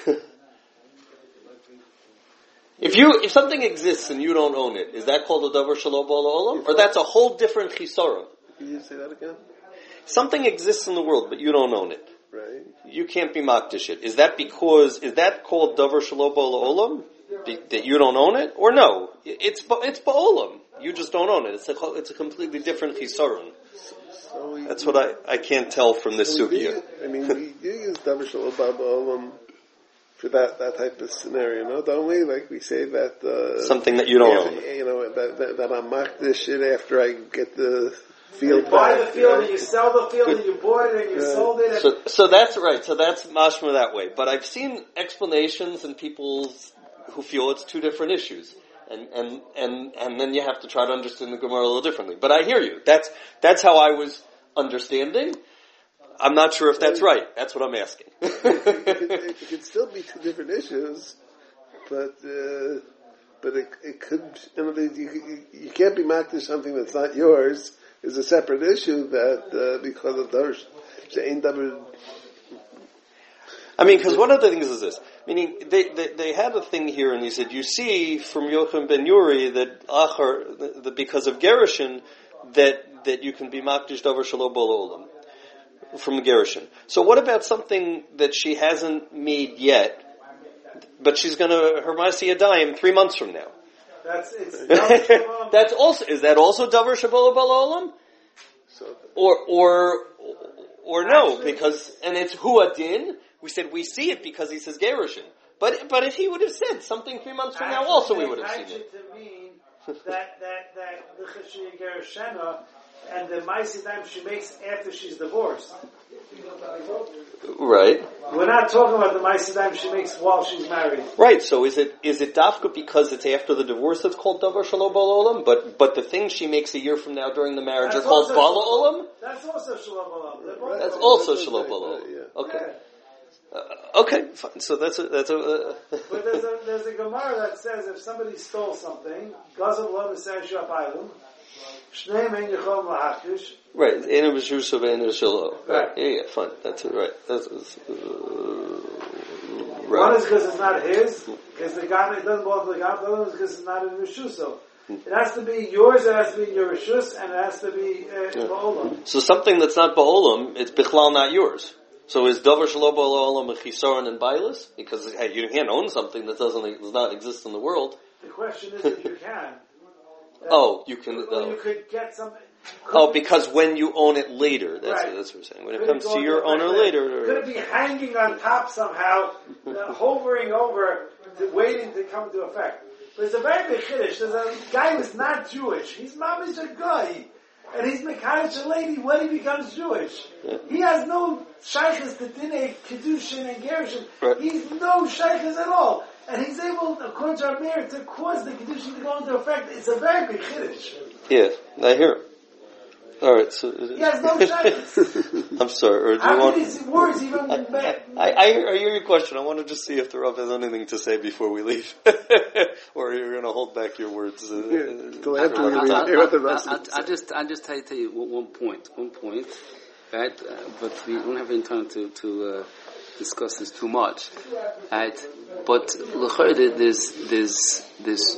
If something exists and you don't own it, is that called a davar shelo balo olam, or that's a whole different chisaron? Can you say that again? Something exists in the world, but you don't own it. Right. You can't be makdish it. Is that called davar shelo balo olam? That you don't own it, or no? It's ba'olam. You just don't own it. It's a completely different chisaron. That's what I can't tell from this sugya. We do use davar shelo balo for that type of scenario, no? Don't we? Like we say that something that you don't own. That I'm makdish it after I get the field. You buy the field and you sell the field and you bought it and you sold it. So that's right. So that's mashma that way. But I've seen explanations and people who feel it's 2 different issues, and then you have to try to understand the Gemara a little differently. But I hear you. That's how I was understanding. I'm not sure if that's right. That's what I'm asking. It could still be 2 different issues, but it could. You can't be makdish something that's not yours. Is a separate issue that because of those. I mean, because one of the things is this. Meaning, they had a thing here, and he said, you see from Yochanan ben Yuri that because of Gerushin, that you can be makdish davar shelo balo olam from Gerushin. So what about something that she hasn't made yet, but she's her Ma'aseh Yadayim 3 months from now? That's also, is that also davar shelo balo olam? Or no, because, and it's huadin. We said we see it because he says Gerushin. But if he would have said something 3 months from now, also we would have seen it. To mean that the Cheshire Gerushena and the Ma'aseh Yadayim she makes after she's divorced. Right. We're not talking about the Ma'aseh Daim she makes while she's married. Right, so is it dafka because it's after the divorce that's called davar shelo ba'al olam, but the things she makes a year from now during the marriage are called ba'al olam? That's also shelo ba'al olam. That's also shelo ba'al olam. Okay. Okay, fine. So that's a. But there's a Gemara that says if somebody stole something, Gazav lo Mesach Shapayim, Shneim Ein Yechol Lahakish. Right, Ena B'Shusha Ve'ena Shelo. Right. Yeah, fine. That's it. Right. That's right. One is because it's not his, because the guy it doesn't belong to the guy. The other one is because it's not in Rishus. So it has to be yours. It has to be in your Rishus, and it has to be Ba'olam. So something that's not Ba'olam, it's Bichlal not yours. So is davar shelo ba'al olam a chisaron and bailus? Because you can't own something that does not exist in the world. The question is if you can. You can. Or you could get something. Because when you own it later, that's Right. what we're saying. When it comes to your owner later, Could it be hanging on top somehow, hovering over, waiting to come to effect? But it's a very big chiddush. There's a guy who's not Jewish. He's mamish a guy. And he's Mekadosh a lady when he becomes Jewish. Yeah. He has no shaykhs to Dinei, Kedushin, and Gerushin. Right. He's no shaykhs at all. And he's able, according to our mayor, to cause the Kedushin to go into effect. It's a very big chiddush. yeah, I hear it. All right, so He has no shaykhs. I'm sorry. Or do you How want? can these words even I hear your question. I want to just see if the Rav has anything to say before we leave, or you're going to hold back your words. Till after we hear what the rest of I'll just tell you one point, right? But we don't have any time to discuss this too much, right? But there's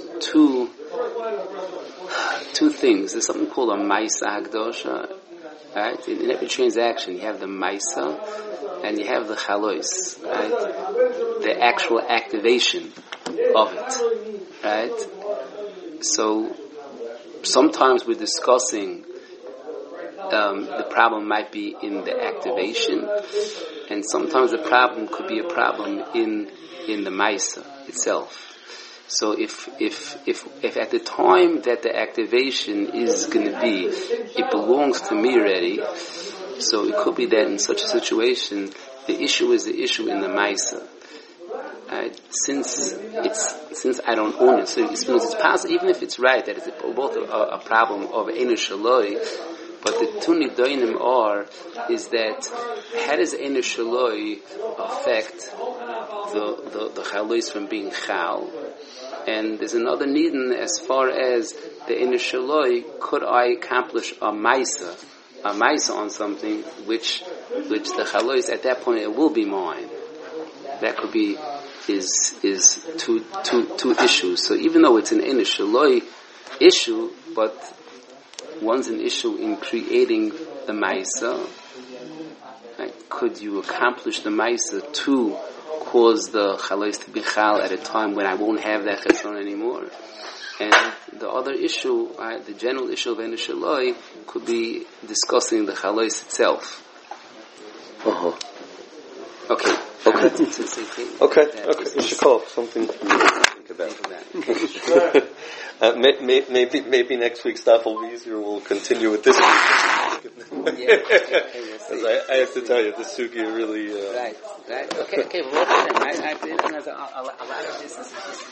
two things. There's something called a Maisa Hagdosha, right? In every transaction, you have the Maisa and you have the Chalois, right? The actual activation of it, right? So sometimes we're discussing the problem might be in the activation, and sometimes the problem could be a problem in the Maisa itself. So if at the time that the activation is going to be, it belongs to me already, so it could be that in such a situation, the issue is the issue in the Maisa. Since I don't own it, so it's possible, even if it's right that it's both a problem of Einu Shaloi, but the two nidoinim is that how does Einu Shaloi affect the chalois from being chal? And there's another nidin as far as the Einu Shaloi, could I accomplish a maisa on something which the chalois at that point it will be mine. That could be is two issues. So even though it's an Einu Shaloi issue, but one's an issue in creating the maisa. Right? Could you accomplish the maisa to cause the chalois to be chal at a time when I won't have that chesron anymore? And the other issue, the general issue of Einu Shaloi, could be discussing the chalois itself. Okay. We should call something to think about. Maybe next week's stuff will be easier. We'll continue with this week. I have to tell you, this sugya really. Right. Okay. Well, I have a lot of this.